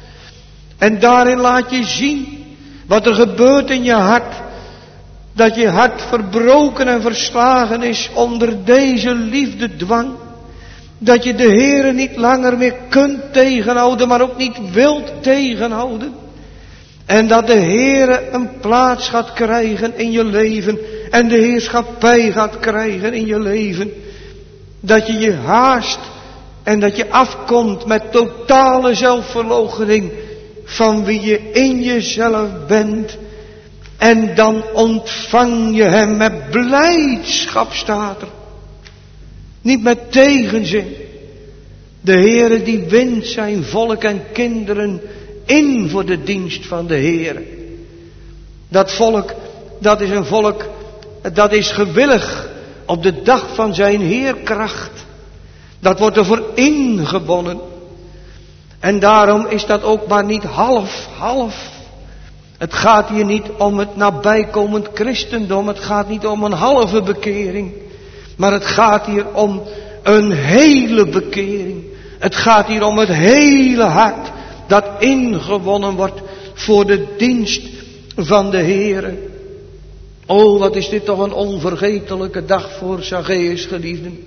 En daarin laat je zien wat er gebeurt in je hart. Dat je hart verbroken en verslagen is onder deze liefdedwang. Dat je de Heere niet langer meer kunt tegenhouden, maar ook niet wilt tegenhouden. En dat de Heere een plaats gaat krijgen in je leven. En de heerschappij gaat krijgen in je leven. Dat je je haast. En dat je afkomt met totale zelfverloochening. Van wie je in jezelf bent. En dan ontvang je hem met blijdschap, staat er. Niet met tegenzin. De Heere die wint zijn volk en kinderen in voor de dienst van de Heere. Dat volk, dat is een volk, dat is gewillig op de dag van zijn heerkracht. Dat wordt ervoor ingebonden. En daarom is dat ook maar niet half, half. Het gaat hier niet om het nabijkomend christendom. Het gaat niet om een halve bekering. Maar het gaat hier om een hele bekering. Het gaat hier om het hele hart dat ingewonnen wordt voor de dienst van de Heere. Oh, wat is dit toch een onvergetelijke dag voor Zacchaeus, geliefden.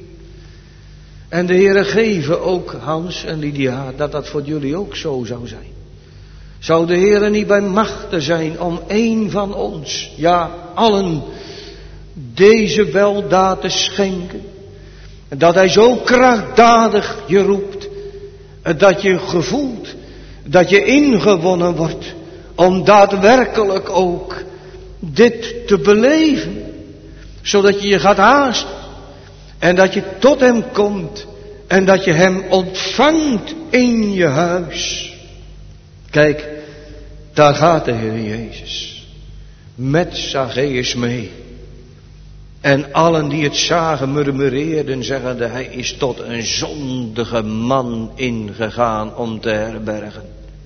En de Heere geven ook, Hans en Lydia, dat dat voor jullie ook zo zou zijn. Zou de Heere niet bij machte zijn om één van ons, ja allen, deze weldaad te schenken. Dat hij zo krachtdadig je roept, dat je gevoelt, dat je ingewonnen wordt om daadwerkelijk ook dit te beleven. Zodat je je gaat haasten. En dat je tot hem komt. En dat je hem ontvangt in je huis. Kijk, daar gaat de Heer Jezus. Met Zacchaeus mee. En allen die het zagen murmureerden, zeggende, hij is tot een zondige man ingegaan om te herbergen.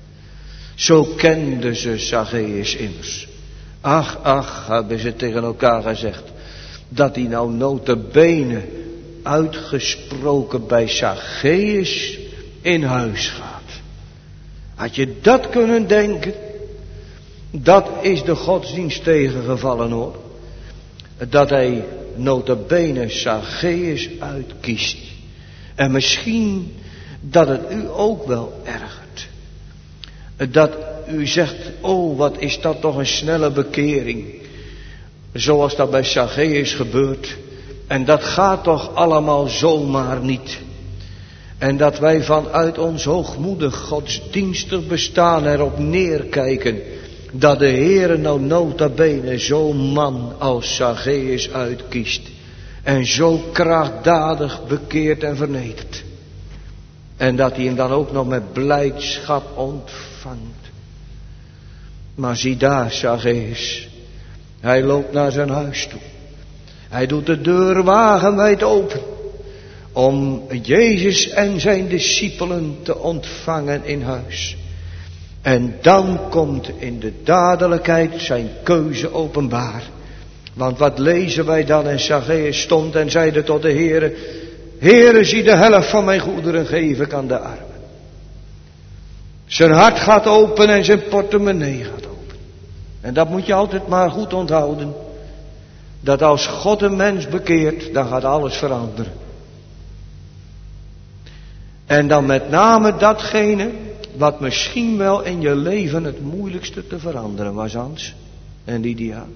Zo kenden ze Zacchaeus immers. Ach, ach, hebben ze tegen elkaar gezegd, dat hij nou nota bene uitgesproken bij Zacchaeus in huis gaat. Had je dat kunnen denken? Dat is de godsdienst tegengevallen, hoor. Dat hij nota bene Zacchaeus uitkiest. En misschien dat het u ook wel ergert. Dat u zegt, oh wat is dat toch een snelle bekering. Zoals dat bij Zacchaeus gebeurt. En dat gaat toch allemaal zomaar niet. En dat wij vanuit ons hoogmoedig godsdienstig bestaan erop neerkijken. Dat de Heere nou nota bene zo'n man als Zacchaeus uitkiest. En zo krachtdadig bekeert en vernedert. En dat hij hem dan ook nog met blijdschap ontvangt. Maar zie daar Zacchaeus. Hij loopt naar zijn huis toe. Hij doet de deur wagenwijd open. Om Jezus en zijn discipelen te ontvangen in huis. En dan komt in de dadelijkheid zijn keuze openbaar. Want wat lezen wij dan? En Zacchaeus stond en zeide tot de Heere: Heere, zie de helft van mijn goederen geef ik aan de armen. Zijn hart gaat open en zijn portemonnee gaat open. En dat moet je altijd maar goed onthouden. Dat als God een mens bekeert, dan gaat alles veranderen. En dan met name datgene wat misschien wel in je leven het moeilijkste te veranderen was, Hans en Lydia.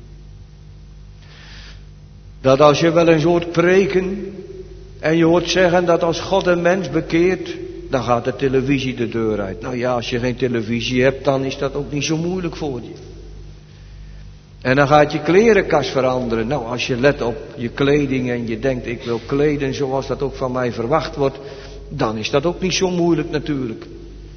Dat als je wel eens hoort preken en je hoort zeggen dat als God een mens bekeert, dan gaat de televisie de deur uit. Nou ja, als je geen televisie hebt, dan is dat ook niet zo moeilijk voor je. En dan gaat je klerenkast veranderen. Nou, als je let op je kleding en je denkt, ik wil kleden zoals dat ook van mij verwacht wordt, dan is dat ook niet zo moeilijk natuurlijk.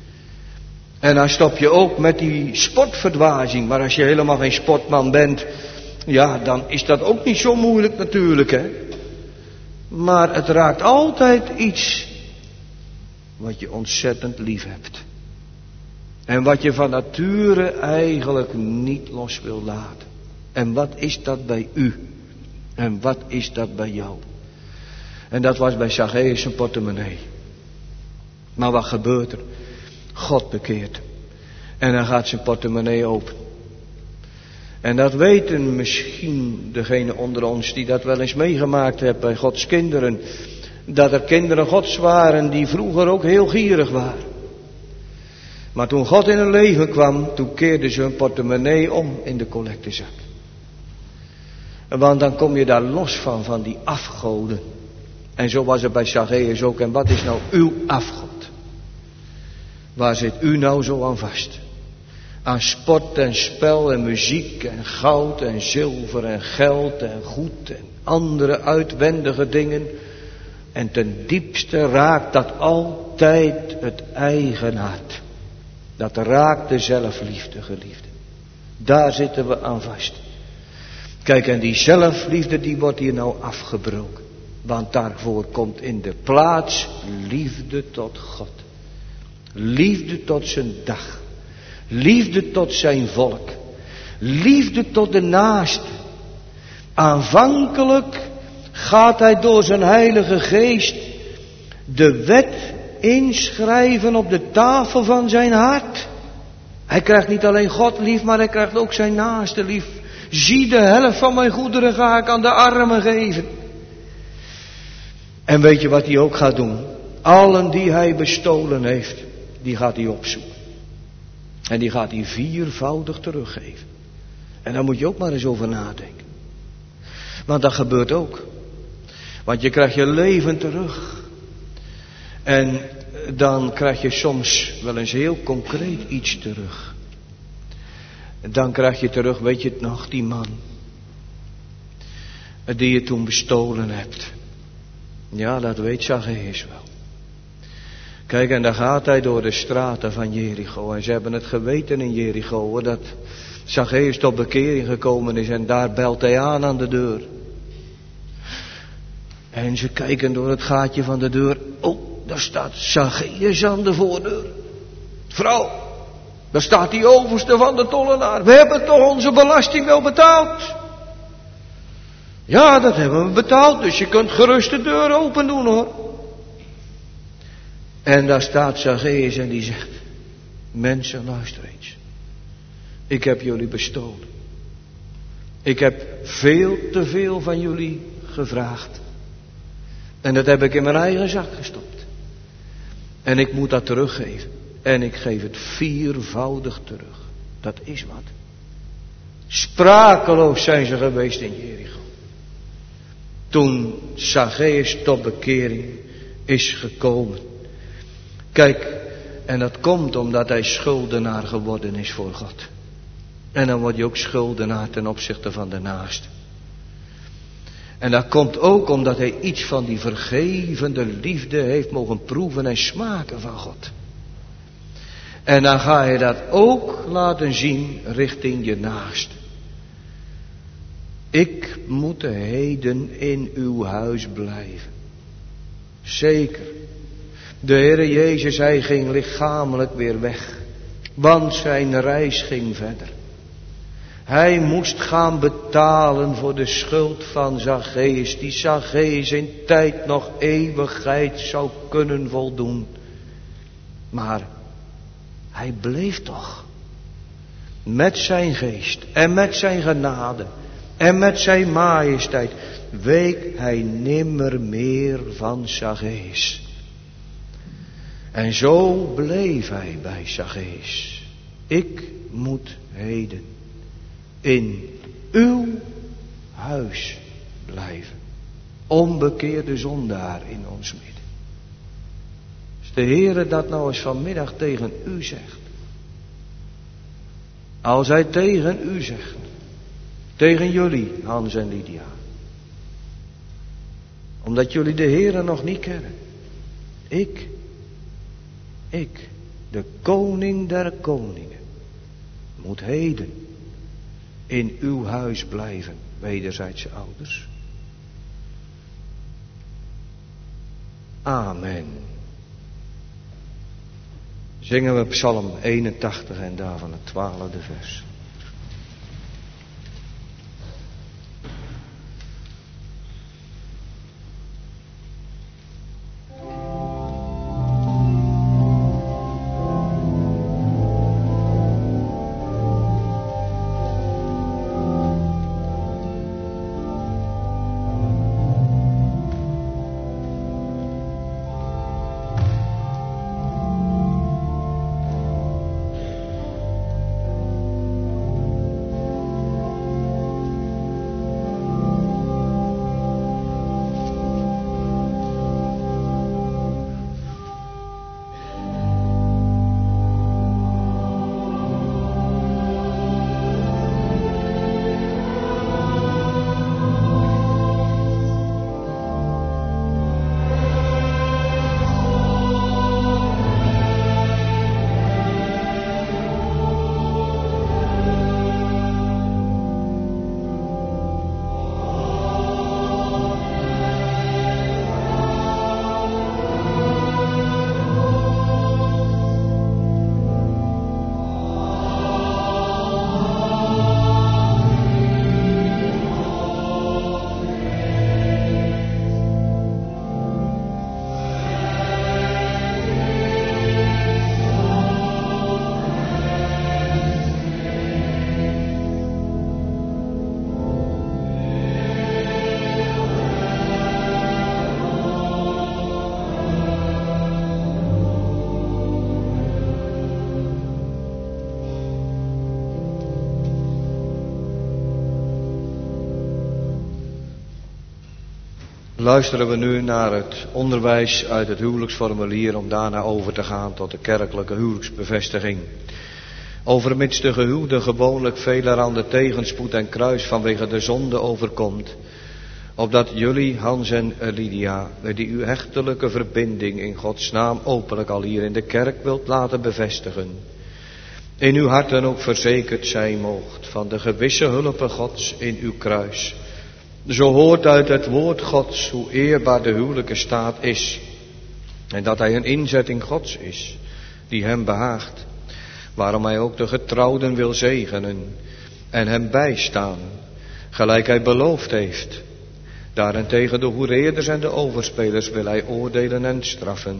En dan stop je ook met die sportverdwazing. Maar als je helemaal geen sportman bent, ja, dan is dat ook niet zo moeilijk natuurlijk, hè. Maar het raakt altijd iets wat je ontzettend lief hebt. En wat je van nature eigenlijk niet los wil laten. En wat is dat bij u? En wat is dat bij jou? En dat was bij Zacchaeus zijn portemonnee. Maar wat gebeurt er? God bekeert. En dan gaat zijn portemonnee open. En dat weten misschien degenen onder ons die dat wel eens meegemaakt hebben bij Gods kinderen. Dat er kinderen Gods waren die vroeger ook heel gierig waren. Maar toen God in hun leven kwam, toen keerden ze hun portemonnee om in de collectezak. Want dan kom je daar los van, van die afgoden. En zo was het bij Zacchaeus ook. En wat is nou uw afgod? Waar zit u nou zo aan vast? Aan sport en spel en muziek en goud en zilver en geld en goed en andere uitwendige dingen. En ten diepste raakt dat altijd het eigen hart. Dat raakt de zelfliefde, geliefde. Daar zitten we aan vast. Kijk, en die zelfliefde die wordt hier nou afgebroken. Want daarvoor komt in de plaats liefde tot God. Liefde tot zijn dag. Liefde tot zijn volk. Liefde tot de naaste. Aanvankelijk gaat hij door zijn heilige geest de wet inschrijven op de tafel van zijn hart. Hij krijgt niet alleen God lief, maar hij krijgt ook zijn naaste lief. Zie, de helft van mijn goederen ga ik aan de armen geven. En weet je wat hij ook gaat doen? Allen die hij bestolen heeft, die gaat hij opzoeken. En die gaat hij viervoudig teruggeven. En daar moet je ook maar eens over nadenken. Want dat gebeurt ook. Want je krijgt je leven terug. En dan krijg je soms wel eens heel concreet iets terug. Dan krijg je terug, weet je het nog, die man. Die je toen bestolen hebt. Ja, dat weet Zacchaeus wel. Kijk, en dan gaat hij door de straten van Jericho. En ze hebben het geweten in Jericho, hoor, dat Zacchaeus tot bekering gekomen is. En daar belt hij aan aan de deur. En ze kijken door het gaatje van de deur. Oh, daar staat Zacchaeus aan de voordeur. Vrouw, daar staat die overste van de tollenaar. We hebben toch onze belasting wel betaald? Ja, dat hebben we betaald, dus je kunt gerust de deur open doen, hoor. En daar staat Zacchaeus en die zegt: mensen, luister eens. Ik heb jullie bestolen. Ik heb veel te veel van jullie gevraagd. En dat heb ik in mijn eigen zak gestopt. En ik moet dat teruggeven. En ik geef het viervoudig terug. Dat is wat. Sprakeloos zijn ze geweest in Jericho. Toen Zacchaeus tot bekering is gekomen. Kijk, en dat komt omdat hij schuldenaar geworden is voor God. En dan word je ook schuldenaar ten opzichte van de naaste. En dat komt ook omdat hij iets van die vergevende liefde heeft mogen proeven en smaken van God. En dan ga je dat ook laten zien richting je naaste. Ik moet heden in uw huis blijven. Zeker. De Heere Jezus, hij ging lichamelijk weer weg. Want zijn reis ging verder. Hij moest gaan betalen voor de schuld van Zacchaeus, die Zacchaeus in tijd nog eeuwigheid zou kunnen voldoen. Maar hij bleef toch. Met zijn geest en met zijn genade en met zijn majesteit week hij nimmer meer van Zacchaeus. En zo bleef hij bij Zacchaeus. Ik moet heden in uw huis blijven. Onbekeerde zondaar in ons midden. Als de Heere dat nou eens vanmiddag tegen u zegt. Als hij tegen u zegt. Tegen jullie, Hans en Lydia. Omdat jullie de Heere nog niet kennen. Ik, ik, de koning der koningen, moet heden in uw huis blijven, wederzijdse ouders. Amen. Zingen we Psalm eenentachtig en daarvan het twaalfde vers. Luisteren we nu naar het onderwijs uit het huwelijksformulier om daarna over te gaan tot de kerkelijke huwelijksbevestiging. Overmits de gehuwde gewoonlijk velerhande tegenspoed en kruis vanwege de zonde overkomt, opdat jullie, Hans en Lydia, die uw echtelijke verbinding in Gods naam openlijk al hier in de kerk wilt laten bevestigen, in uw harten ook verzekerd zijn moogt van de gewisse hulpe Gods in uw kruis. Zo hoort uit het woord Gods hoe eerbaar de huwelijke staat is. En dat hij een inzetting Gods is, die hem behaagt. Waarom hij ook de getrouwden wil zegenen en hem bijstaan, gelijk hij beloofd heeft. Daarentegen de hoereerders en de overspelers wil hij oordelen en straffen.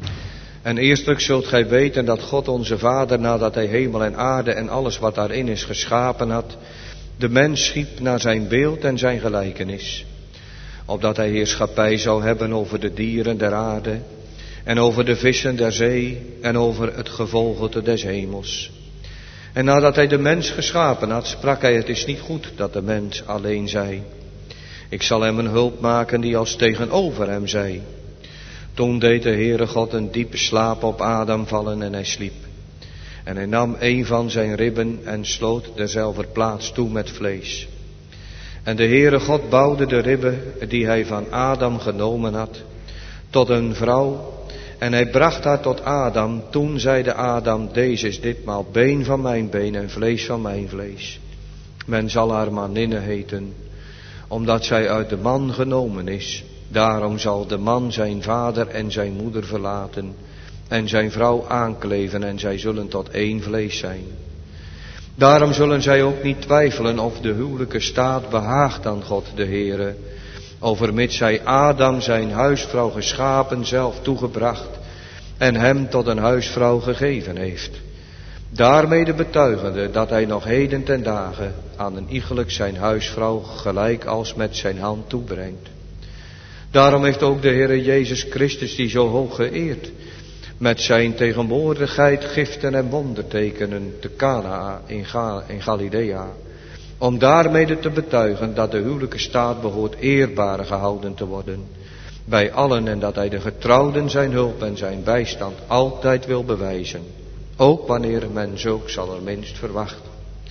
En eerstelijk zult gij weten dat God onze Vader, nadat hij hemel en aarde en alles wat daarin is geschapen had, de mens schiep naar zijn beeld en zijn gelijkenis, opdat hij heerschappij zou hebben over de dieren der aarde en over de vissen der zee en over het gevogelte des hemels. En nadat hij de mens geschapen had, sprak hij: het is niet goed dat de mens alleen zij. Ik zal hem een hulp maken die als tegenover hem zij. Toen deed de Heere God een diepe slaap op Adam vallen en hij sliep. En hij nam een van zijn ribben en sloot derzelver plaats toe met vlees. En de Heere God bouwde de ribben die hij van Adam genomen had, tot een vrouw. En hij bracht haar tot Adam. Toen zeide Adam: deze is ditmaal been van mijn been en vlees van mijn vlees. Men zal haar maninne heten, omdat zij uit de man genomen is. Daarom zal de man zijn vader en zijn moeder verlaten en zijn vrouw aankleven en zij zullen tot één vlees zijn. Daarom zullen zij ook niet twijfelen of de huwelijke staat behaagt aan God de Heere, overmits zij Adam zijn huisvrouw geschapen, zelf toegebracht en hem tot een huisvrouw gegeven heeft. Daarmede betuigende dat hij nog heden ten dagen aan een iegelijk zijn huisvrouw gelijk als met zijn hand toebrengt. Daarom heeft ook de Heere Jezus Christus, die zo hoog geëerd, met zijn tegenwoordigheid giften en wondertekenen te Cana in, Ga- in Galilea, om daarmede te betuigen dat de huwelijke staat behoort eerbaar gehouden te worden bij allen, en dat hij de getrouwden zijn hulp en zijn bijstand altijd wil bewijzen, ook wanneer men zulks allerminst verwacht.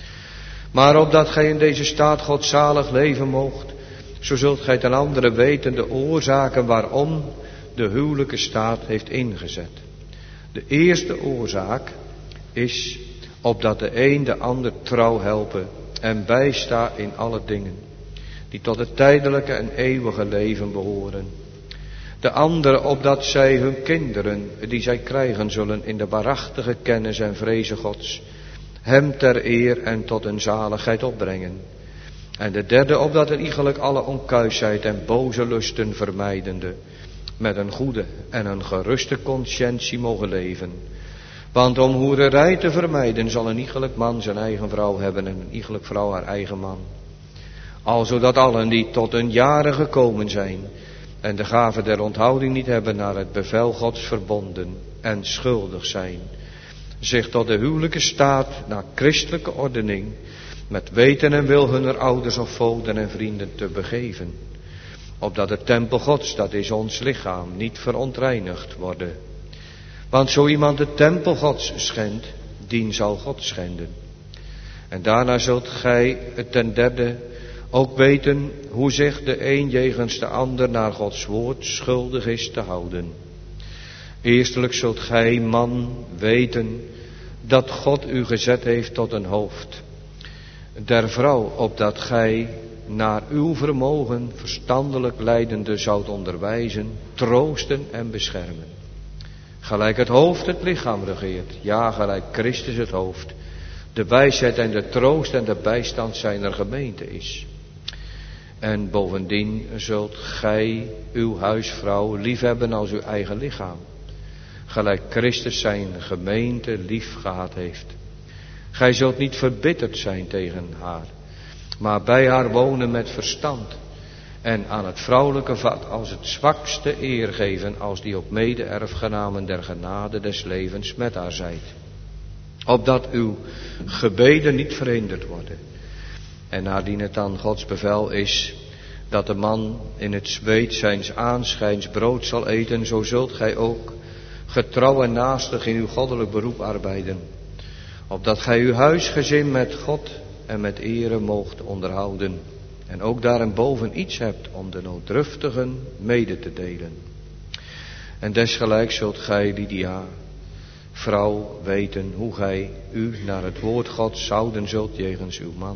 Maar opdat gij in deze staat godzalig leven moogt, zo zult gij ten andere weten de oorzaken waarom de huwelijke staat heeft ingezet. De eerste oorzaak is opdat de een de ander trouw helpen en bijsta in alle dingen, die tot het tijdelijke en eeuwige leven behoren. De andere opdat zij hun kinderen, die zij krijgen zullen, in de waarachtige kennis en vrezen Gods, hem ter eer en tot een zaligheid opbrengen. En de derde opdat een iegelijk alle onkuisheid en boze lusten vermijdende, met een goede en een geruste conscientie mogen leven. Want om hoererij te vermijden zal een iegelijk man zijn eigen vrouw hebben en een iegelijk vrouw haar eigen man. Alzodat allen die tot een jaren gekomen zijn en de gave der onthouding niet hebben naar het bevel Gods verbonden en schuldig zijn, zich tot de huwelijke staat naar christelijke ordening met weten en wil hunner ouders of voogden en vrienden te begeven, opdat de tempel Gods, dat is ons lichaam, niet verontreinigd worden. Want zo iemand de tempel Gods schendt, dien zal God schenden. En daarna zult gij ten derde ook weten hoe zich de een jegens de ander naar Gods woord schuldig is te houden. Eerstelijk zult gij, man, weten dat God u gezet heeft tot een hoofd der vrouw, opdat gij naar uw vermogen verstandelijk leidende zoudt onderwijzen, troosten en beschermen. Gelijk het hoofd het lichaam regeert, ja, gelijk Christus het hoofd, de wijsheid en de troost en de bijstand zijner gemeente is. En bovendien zult gij uw huisvrouw liefhebben als uw eigen lichaam, gelijk Christus zijn gemeente lief gehad heeft. Gij zult niet verbitterd zijn tegen haar, maar bij haar wonen met verstand en aan het vrouwelijke vat als het zwakste eer geven, als die ook mede-erfgenamen der genade des levens met haar zijt. Opdat uw gebeden niet verhinderd worden. En naardien het dan Gods bevel is dat de man in het zweet zijns aanschijns brood zal eten, zo zult gij ook getrouw en naastig in uw goddelijk beroep arbeiden, opdat gij uw huisgezin met God en met ere moogt onderhouden, en ook daarenboven iets hebt om de nooddruftigen mede te delen. En desgelijks zult gij, Lydia, vrouw, weten hoe gij u naar het woord Gods zouden zult jegens uw man.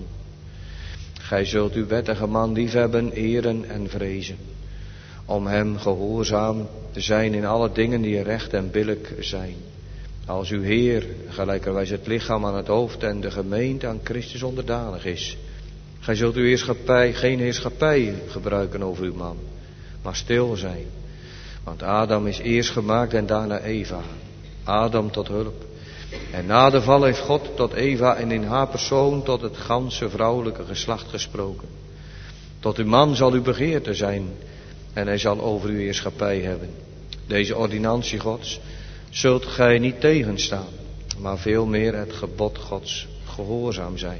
Gij zult uw wettige man liefhebben, eren en vrezen, om hem gehoorzaam te zijn in alle dingen die recht en billijk zijn. Als uw Heer, gelijkerwijs het lichaam aan het hoofd en de gemeente aan Christus onderdanig is. Gij zult uw heerschappij, geen heerschappij gebruiken over uw man, maar stil zijn. Want Adam is eerst gemaakt en daarna Eva. Adam tot hulp. En na de val heeft God tot Eva en in haar persoon tot het ganse vrouwelijke geslacht gesproken. Tot uw man zal uw begeerte zijn en hij zal over uw heerschappij hebben. Deze ordinantie Gods zult gij niet tegenstaan, maar veel meer het gebod Gods gehoorzaam zijn.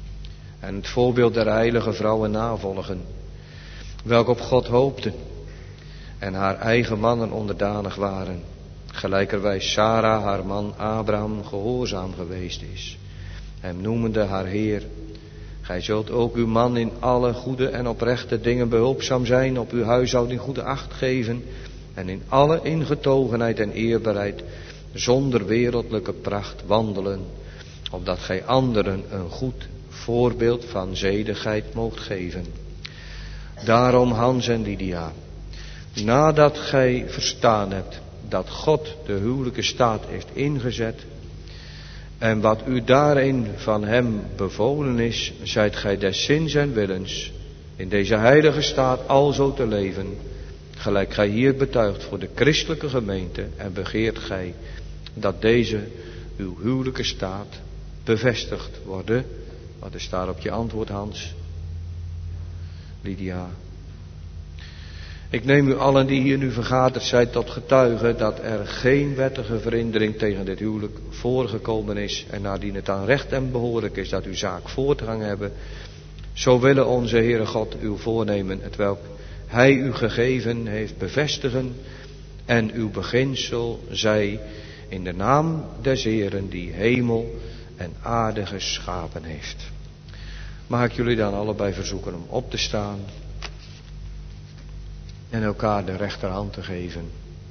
En het voorbeeld der heilige vrouwen navolgen, welke op God hoopten en haar eigen mannen onderdanig waren, gelijkerwijs Sarah haar man Abraham gehoorzaam geweest is, hem noemende haar Heer. Gij zult ook uw man in alle goede en oprechte dingen behulpzaam zijn, op uw huishouding goede acht geven en in alle ingetogenheid en eerbaarheid zonder wereldlijke pracht wandelen, opdat gij anderen een goed voorbeeld van zedigheid moogt geven. Daarom, Hans en Lydia, nadat gij verstaan hebt dat God de huwelijke staat heeft ingezet En wat u daarin van hem bevolen is, zijt gij des zins en willens in deze heilige staat alzo te leven, gelijk gij hier betuigt voor de christelijke gemeente, en begeert gij dat deze uw huwelijke staat bevestigd worden. Wat is daar op je antwoord, Hans? Lydia. Ik neem u allen die hier nu vergaderd zijn tot getuigen dat er geen wettige verhindering tegen dit huwelijk voorgekomen is, en nadien het aan recht en behoorlijk is dat uw zaak voortgang hebben, zo willen onze Heere God uw voornemen, hetwelk Hij u gegeven heeft, bevestigen, en uw beginsel zij in de naam des Heeren die hemel en aarde geschapen heeft. Mag ik jullie dan allebei verzoeken om op te staan en elkaar de rechterhand te geven.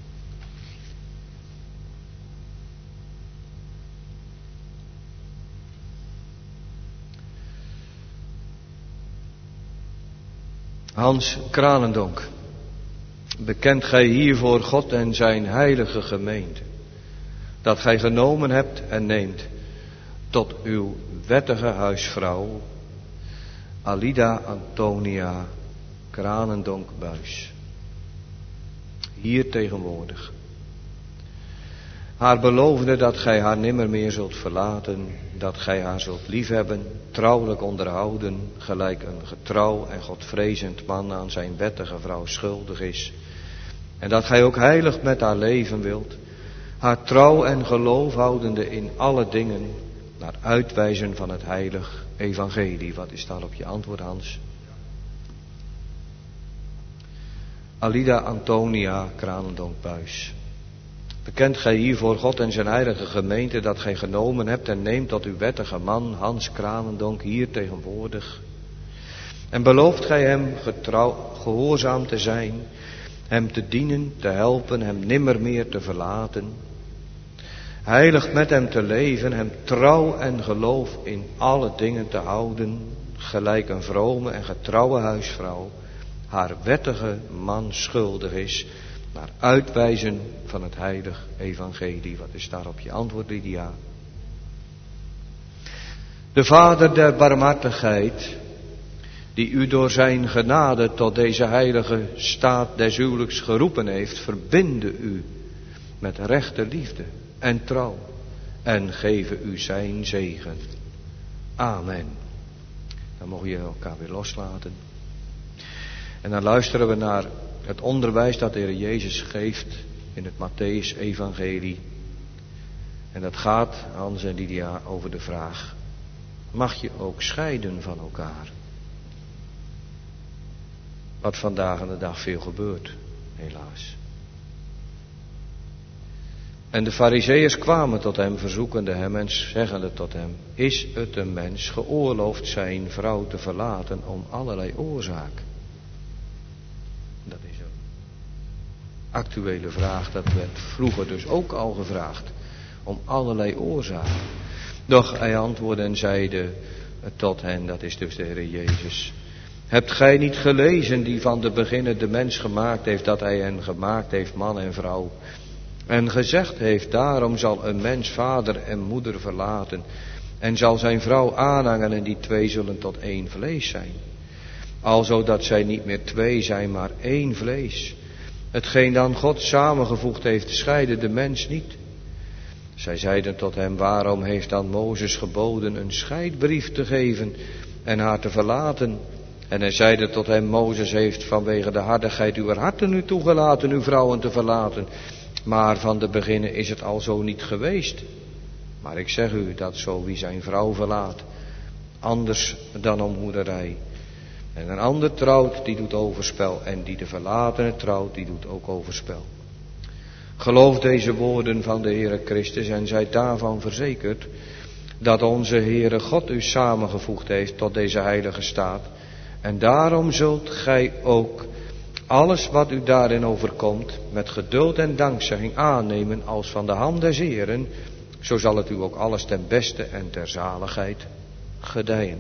Hans Kranendonk, bekent gij hier voor God en zijn heilige gemeente, dat gij genomen hebt en neemt tot uw wettige huisvrouw Alida Antonia Kranendonk Buis, hier tegenwoordig. Haar beloofde dat gij haar nimmer meer zult verlaten, dat gij haar zult liefhebben, trouwelijk onderhouden, gelijk een getrouw en godvrezend man aan zijn wettige vrouw schuldig is. En dat gij ook heilig met haar leven wilt, haar trouw en geloof houdende in alle dingen, naar uitwijzen van het heilig evangelie. Wat is daar op je antwoord, Hans? Alida Antonia Kranendonk Buis, bekent gij hier voor God en zijn heilige gemeente dat gij genomen hebt en neemt tot uw wettige man Hans Kranendonk hier tegenwoordig. En belooft gij hem getrouw, gehoorzaam te zijn, hem te dienen, te helpen, hem nimmer meer te verlaten, heilig met hem te leven, hem trouw en geloof in alle dingen te houden, gelijk een vrome en getrouwe huisvrouw haar wettige man schuldig is, naar uitwijzen van het heilig evangelie. Wat is daarop je antwoord, Lydia? De Vader der barmhartigheid, die u door zijn genade tot deze heilige staat des huwelijks geroepen heeft, verbinde u met rechte liefde en trouw en geven u zijn zegen. Amen. Dan mogen je elkaar weer loslaten. En dan luisteren we naar het onderwijs dat de Heer Jezus geeft in het Mattheüs-evangelie. En dat gaat, Hans en Lydia, over de vraag: mag je ook scheiden van elkaar? Wat vandaag aan de dag veel gebeurt, helaas. En de Farizeeërs kwamen tot hem, verzoekende hem en zeggende tot hem: is het een mens geoorloofd zijn vrouw te verlaten om allerlei oorzaak? Dat is een actuele vraag, dat werd vroeger dus ook al gevraagd, om allerlei oorzaken. Doch hij antwoordde en zeide tot hen, dat is dus de Heer Jezus: hebt gij niet gelezen die van de beginnen de mens gemaakt heeft, dat hij hen gemaakt heeft, man en vrouw? En gezegd heeft, daarom zal een mens vader en moeder verlaten en zal zijn vrouw aanhangen en die twee zullen tot één vlees zijn. Alzo dat zij niet meer twee zijn, maar één vlees. Hetgeen dan God samengevoegd heeft, scheide de mens niet. Zij zeiden tot hem: waarom heeft dan Mozes geboden een scheidbrief te geven en haar te verlaten? En hij zeide tot hem: Mozes heeft vanwege de hardigheid uw harten u toegelaten uw vrouwen te verlaten. Maar van de beginnen is het al zo niet geweest. Maar ik zeg u dat zo wie zijn vrouw verlaat, anders dan om hoederij, en een ander trouwt, die doet overspel. En die de verlatene trouwt, die doet ook overspel. Geloof deze woorden van de Heere Christus en zijt daarvan verzekerd dat onze Heere God u samengevoegd heeft tot deze heilige staat. En daarom zult gij ook alles wat u daarin overkomt met geduld en dankzegging aannemen als van de hand des Heeren. Zo zal het u ook alles ten beste en ter zaligheid gedijen.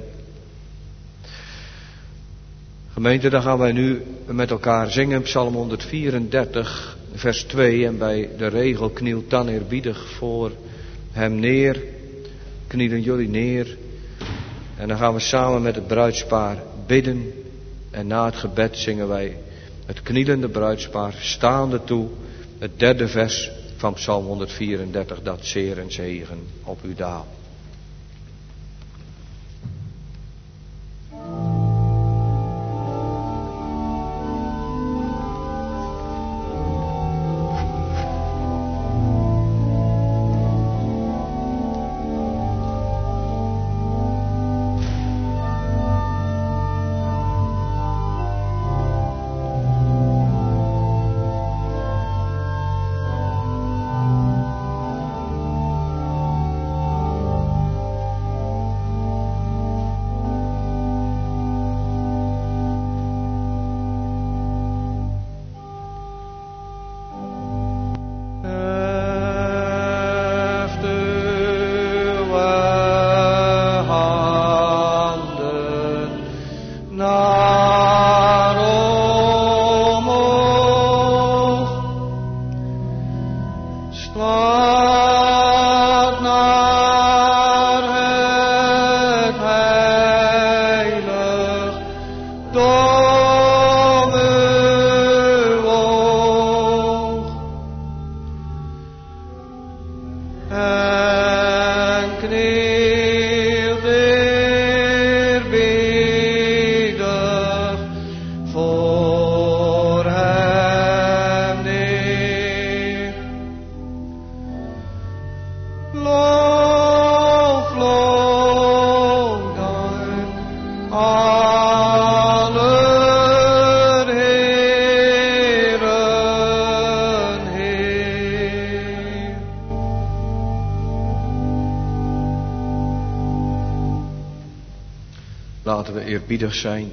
Gemeente, dan gaan wij nu met elkaar zingen Psalm honderdvierendertig vers twee. En bij de regel knielt dan eerbiedig voor hem neer knielen jullie neer. En dan gaan we samen met het bruidspaar bidden. En na het gebed zingen wij het knielende bruidspaar staande toe. Het derde vers van Psalm honderdvierendertig, dat zeer en zegen op u daalt. Laten we eerbiedig zijn.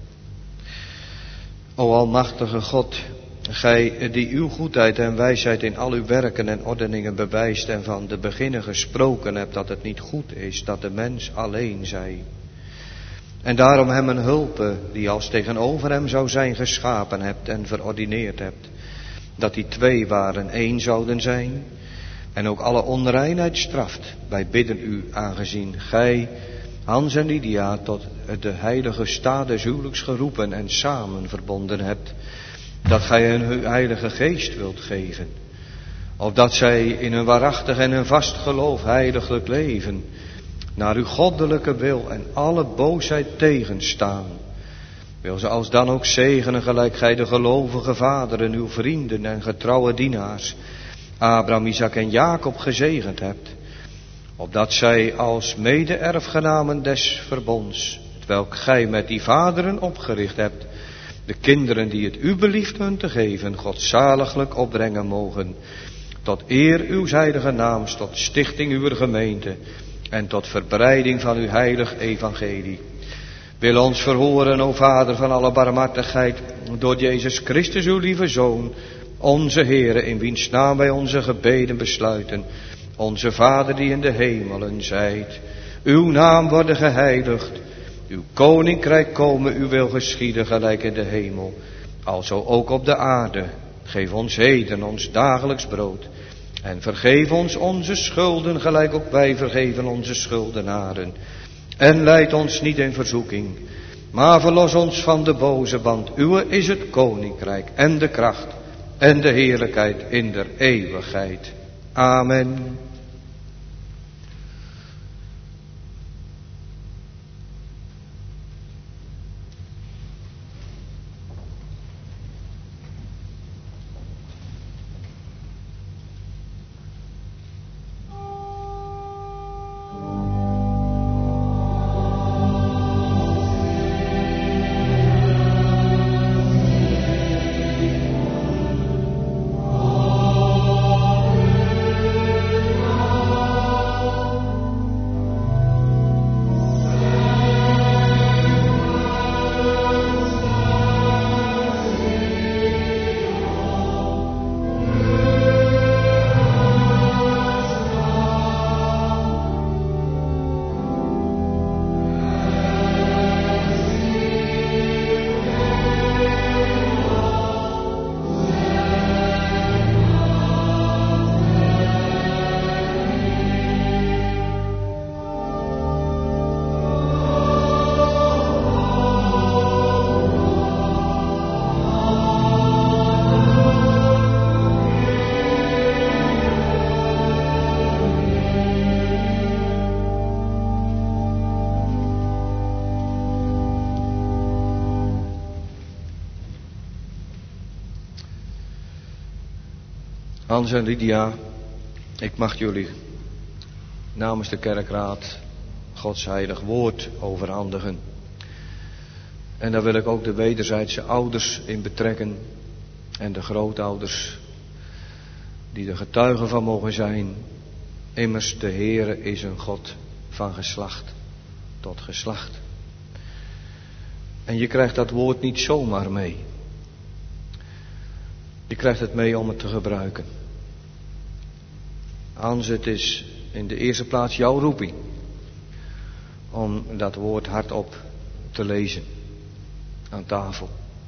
O almachtige God, gij die uw goedheid en wijsheid in al uw werken en ordeningen bewijst en van de beginnen gesproken hebt dat het niet goed is dat de mens alleen zij. En daarom hem een hulpe die als tegenover hem zou zijn geschapen hebt en verordineerd hebt. Dat die twee waren één zouden zijn en ook alle onreinheid straft. Wij bidden u aangezien gij Hans en Lydia tot de heilige staat des huwelijks geroepen en samen verbonden hebt, dat gij hen uw heilige geest wilt geven, opdat zij in een waarachtig en een vast geloof heiliglijk leven, naar uw goddelijke wil en alle boosheid tegenstaan. Wil ze als dan ook zegenen, gelijk gij de gelovige vaderen, uw vrienden en getrouwe dienaars, Abraham, Isaac en Jacob gezegend hebt, opdat zij als mede-erfgenamen des verbonds, hetwelk gij met die vaderen opgericht hebt, de kinderen die het u belieft hun te geven, godzaliglijk opbrengen mogen, tot eer uw heilige naams, tot stichting uw gemeente en tot verbreiding van uw heilig evangelie. Wil ons verhoren, o Vader van alle barmhartigheid, door Jezus Christus uw lieve Zoon, onze Heere, in wiens naam wij onze gebeden besluiten. Onze Vader die in de hemelen zijt, uw naam worden geheiligd, uw koninkrijk komen, uw wil geschieden gelijk in de hemel, alzo ook op de aarde. Geef ons heden ons dagelijks brood en vergeef ons onze schulden gelijk ook wij vergeven onze schuldenaren. En leid ons niet in verzoeking, maar verlos ons van de boze, want uwe is het koninkrijk en de kracht en de heerlijkheid in der eeuwigheid. Amen. Hans en Lydia, ik mag jullie namens de kerkraad Gods heilig woord overhandigen. En daar wil ik ook de wederzijdse ouders in betrekken en de grootouders die er getuigen van mogen zijn. Immers, de Heere is een God van geslacht tot geslacht. En je krijgt dat woord niet zomaar mee. Je krijgt het mee om het te gebruiken. Hans, het is in de eerste plaats jouw roeping om dat woord hardop te lezen aan tafel.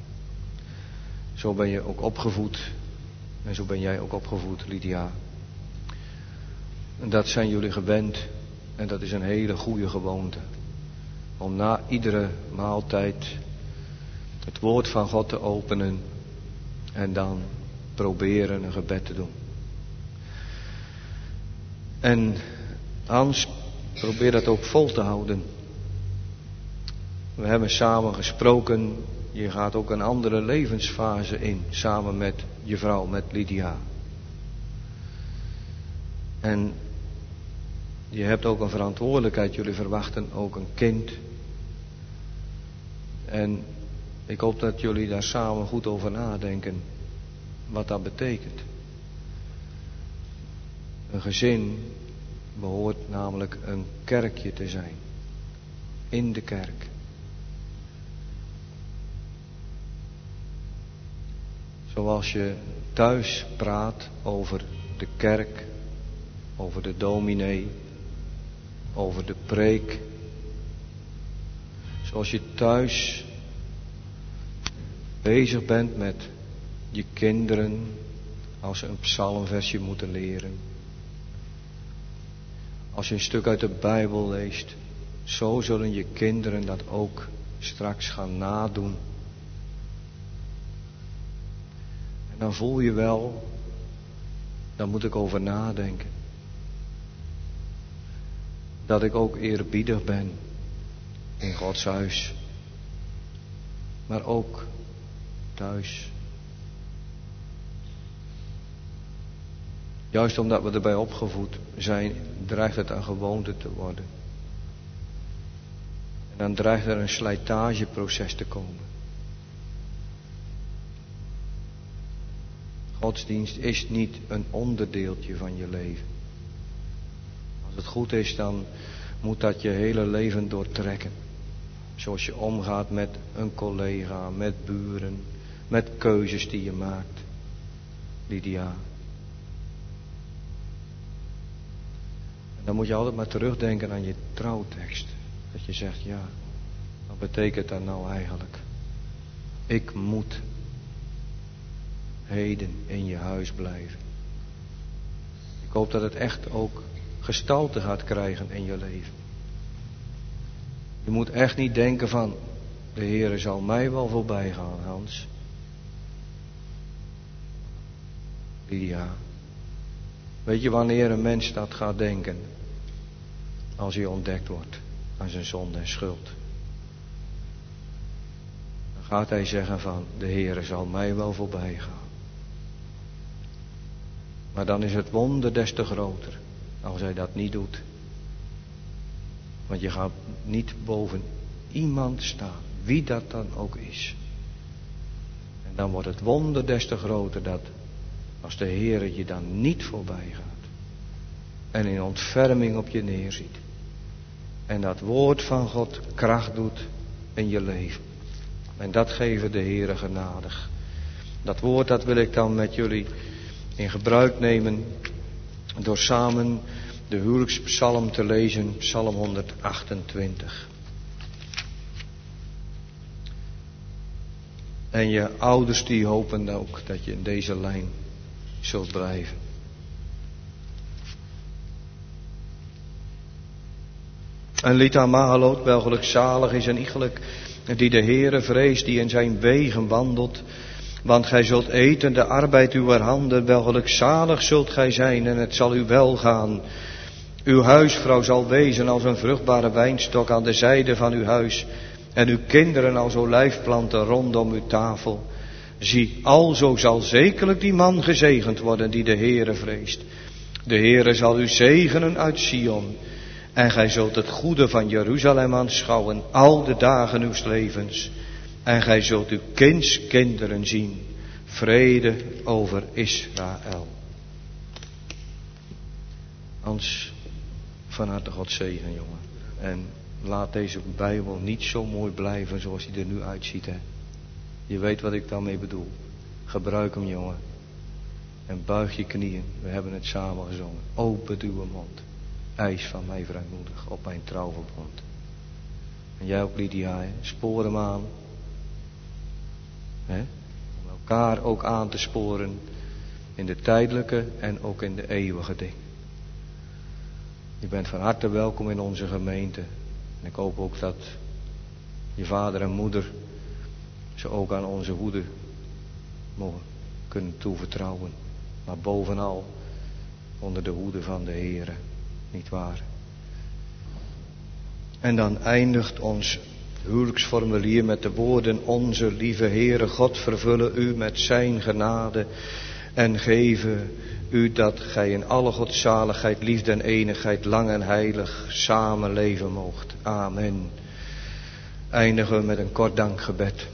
Zo ben je ook opgevoed en zo ben jij ook opgevoed, Lydia. En dat zijn jullie gewend en dat is een hele goede gewoonte. Om na iedere maaltijd het woord van God te openen en dan proberen een gebed te doen. En Hans, probeer dat ook vol te houden. We hebben samen gesproken, je gaat ook een andere levensfase in, samen met je vrouw, met Lydia. En je hebt ook een verantwoordelijkheid, jullie verwachten ook een kind. En ik hoop dat jullie daar samen goed over nadenken, wat dat betekent. Een gezin behoort namelijk een kerkje te zijn. In de kerk. Zoals je thuis praat over de kerk, over de dominee, over de preek. Zoals je thuis bezig bent met je kinderen als ze een psalmversje moeten leren. Als je een stuk uit de Bijbel leest, zo zullen je kinderen dat ook straks gaan nadoen. En dan voel je wel, daar moet ik over nadenken. Dat ik ook eerbiedig ben in Gods huis. Maar ook thuis. Juist omdat we erbij opgevoed zijn, dreigt het een gewoonte te worden. En dan dreigt er een slijtageproces te komen. Godsdienst is niet een onderdeeltje van je leven. Als het goed is, dan moet dat je hele leven doortrekken. Zoals je omgaat met een collega, met buren, met keuzes die je maakt. Lydia. En dan moet je altijd maar terugdenken aan je trouwtekst. Dat je zegt, ja, wat betekent dat nou eigenlijk? Ik moet heden in je huis blijven. Ik hoop dat het echt ook gestalte gaat krijgen in je leven. Je moet echt niet denken van, de Heere zal mij wel voorbij gaan, Hans. Lydia. Weet je wanneer een mens dat gaat denken? Als hij ontdekt wordt aan zijn zonde en schuld. Dan gaat hij zeggen van, de Heere zal mij wel voorbij gaan. Maar dan is het wonder des te groter als hij dat niet doet. Want je gaat niet boven iemand staan, wie dat dan ook is. En dan wordt het wonder des te groter dat als de Heere je dan niet voorbij gaat. En in ontferming op je neerziet. En dat woord van God kracht doet in je leven. En dat geven de Heere genadig. Dat woord dat wil ik dan met jullie in gebruik nemen. Door samen de huwelijkspsalm te lezen. Psalm honderdachtentwintig. En je ouders die hopen ook dat je in deze lijn zult blijven. En Lita Mahaloot, wel gelukzalig is en iegelijk die de Heere vreest, die in zijn wegen wandelt. Want gij zult eten de arbeid uwer handen, wel gelukzalig zult gij zijn en het zal u wel gaan. Uw huisvrouw zal wezen als een vruchtbare wijnstok aan de zijde van uw huis. En uw kinderen als olijfplanten rondom uw tafel. Zie, alzo zal zekerlijk die man gezegend worden die de Heere vreest. De Heere zal u zegenen uit Sion. En gij zult het goede van Jeruzalem aanschouwen al de dagen uws levens. En gij zult uw kindskinderen zien. Vrede over Israël. Hans, van harte God zegen, jongen. En laat deze Bijbel niet zo mooi blijven zoals hij er nu uitziet, hè. Je weet wat ik daarmee bedoel. Gebruik hem, jongen. En buig je knieën. We hebben het samen gezongen. Open uw mond. Eis van mij vrijmoedig op mijn trouwverbond. En jij ook, Lydia, hè? Spoor hem aan. Hè? Om elkaar ook aan te sporen. In de tijdelijke en ook in de eeuwige dingen. Je bent van harte welkom in onze gemeente. En ik hoop ook dat je vader en moeder ze ook aan onze hoede mogen kunnen toevertrouwen. Maar bovenal onder de hoede van de Heere. Niet waar? En dan eindigt ons huwelijksformulier met de woorden: onze lieve Heere God vervullen u met zijn genade en geven u dat gij in alle godzaligheid, liefde en enigheid lang en heilig samen leven moogt. Amen. Eindigen we met een kort dankgebed.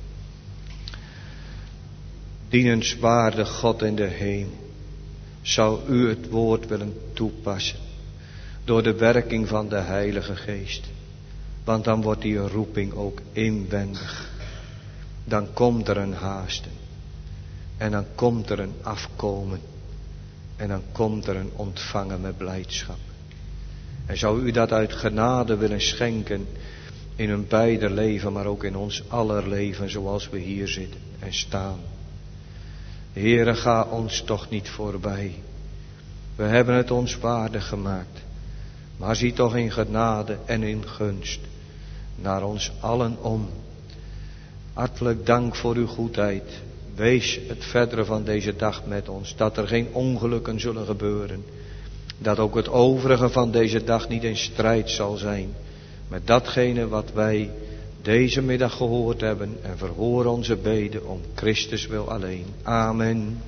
Dienenswaardig God in de hemel, zou u het woord willen toepassen door de werking van de Heilige Geest. Want dan wordt die roeping ook inwendig. Dan komt er een haasten. En dan komt er een afkomen. En dan komt er een ontvangen met blijdschap. En zou u dat uit genade willen schenken in hun beider leven, maar ook in ons aller leven zoals we hier zitten en staan. Heere, ga ons toch niet voorbij. We hebben het ons waardig gemaakt. Maar zie toch in genade en in gunst naar ons allen om. Hartelijk dank voor uw goedheid. Wees het verdere van deze dag met ons. Dat er geen ongelukken zullen gebeuren. Dat ook het overige van deze dag niet in strijd zal zijn met datgene wat wij deze middag gehoord hebben. En verhoor onze beden om Christus wil alleen. Amen.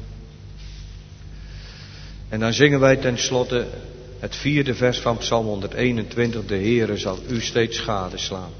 En dan zingen wij tenslotte het vierde vers van Psalm honderdeenentwintig. De Heere zal u steeds gadeslaan.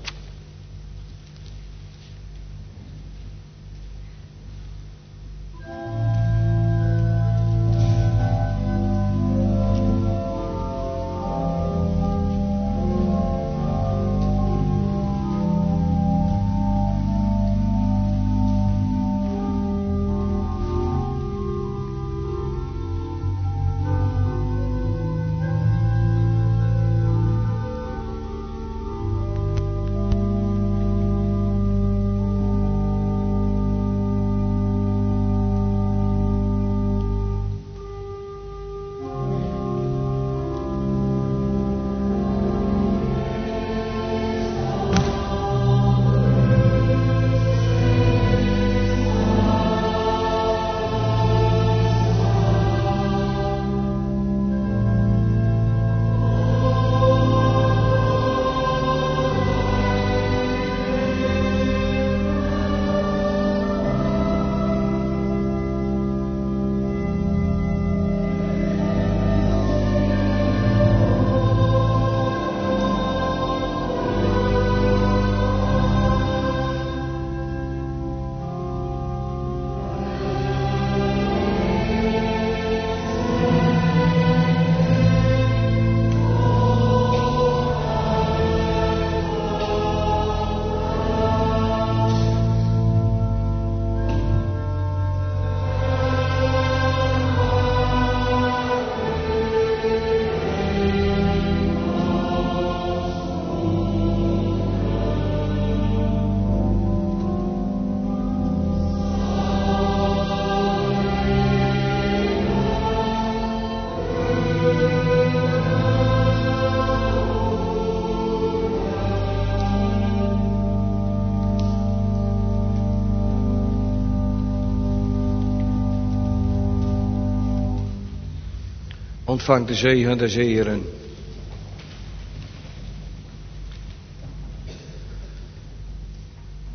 Ontvang de zegen des Heeren.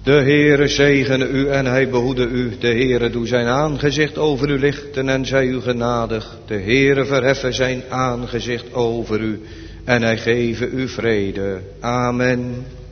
De Heere zegene u en hij behoede u. De Heere doe zijn aangezicht over u lichten en zij u genadig. De Heere verheffen zijn aangezicht over u en hij geven u vrede. Amen.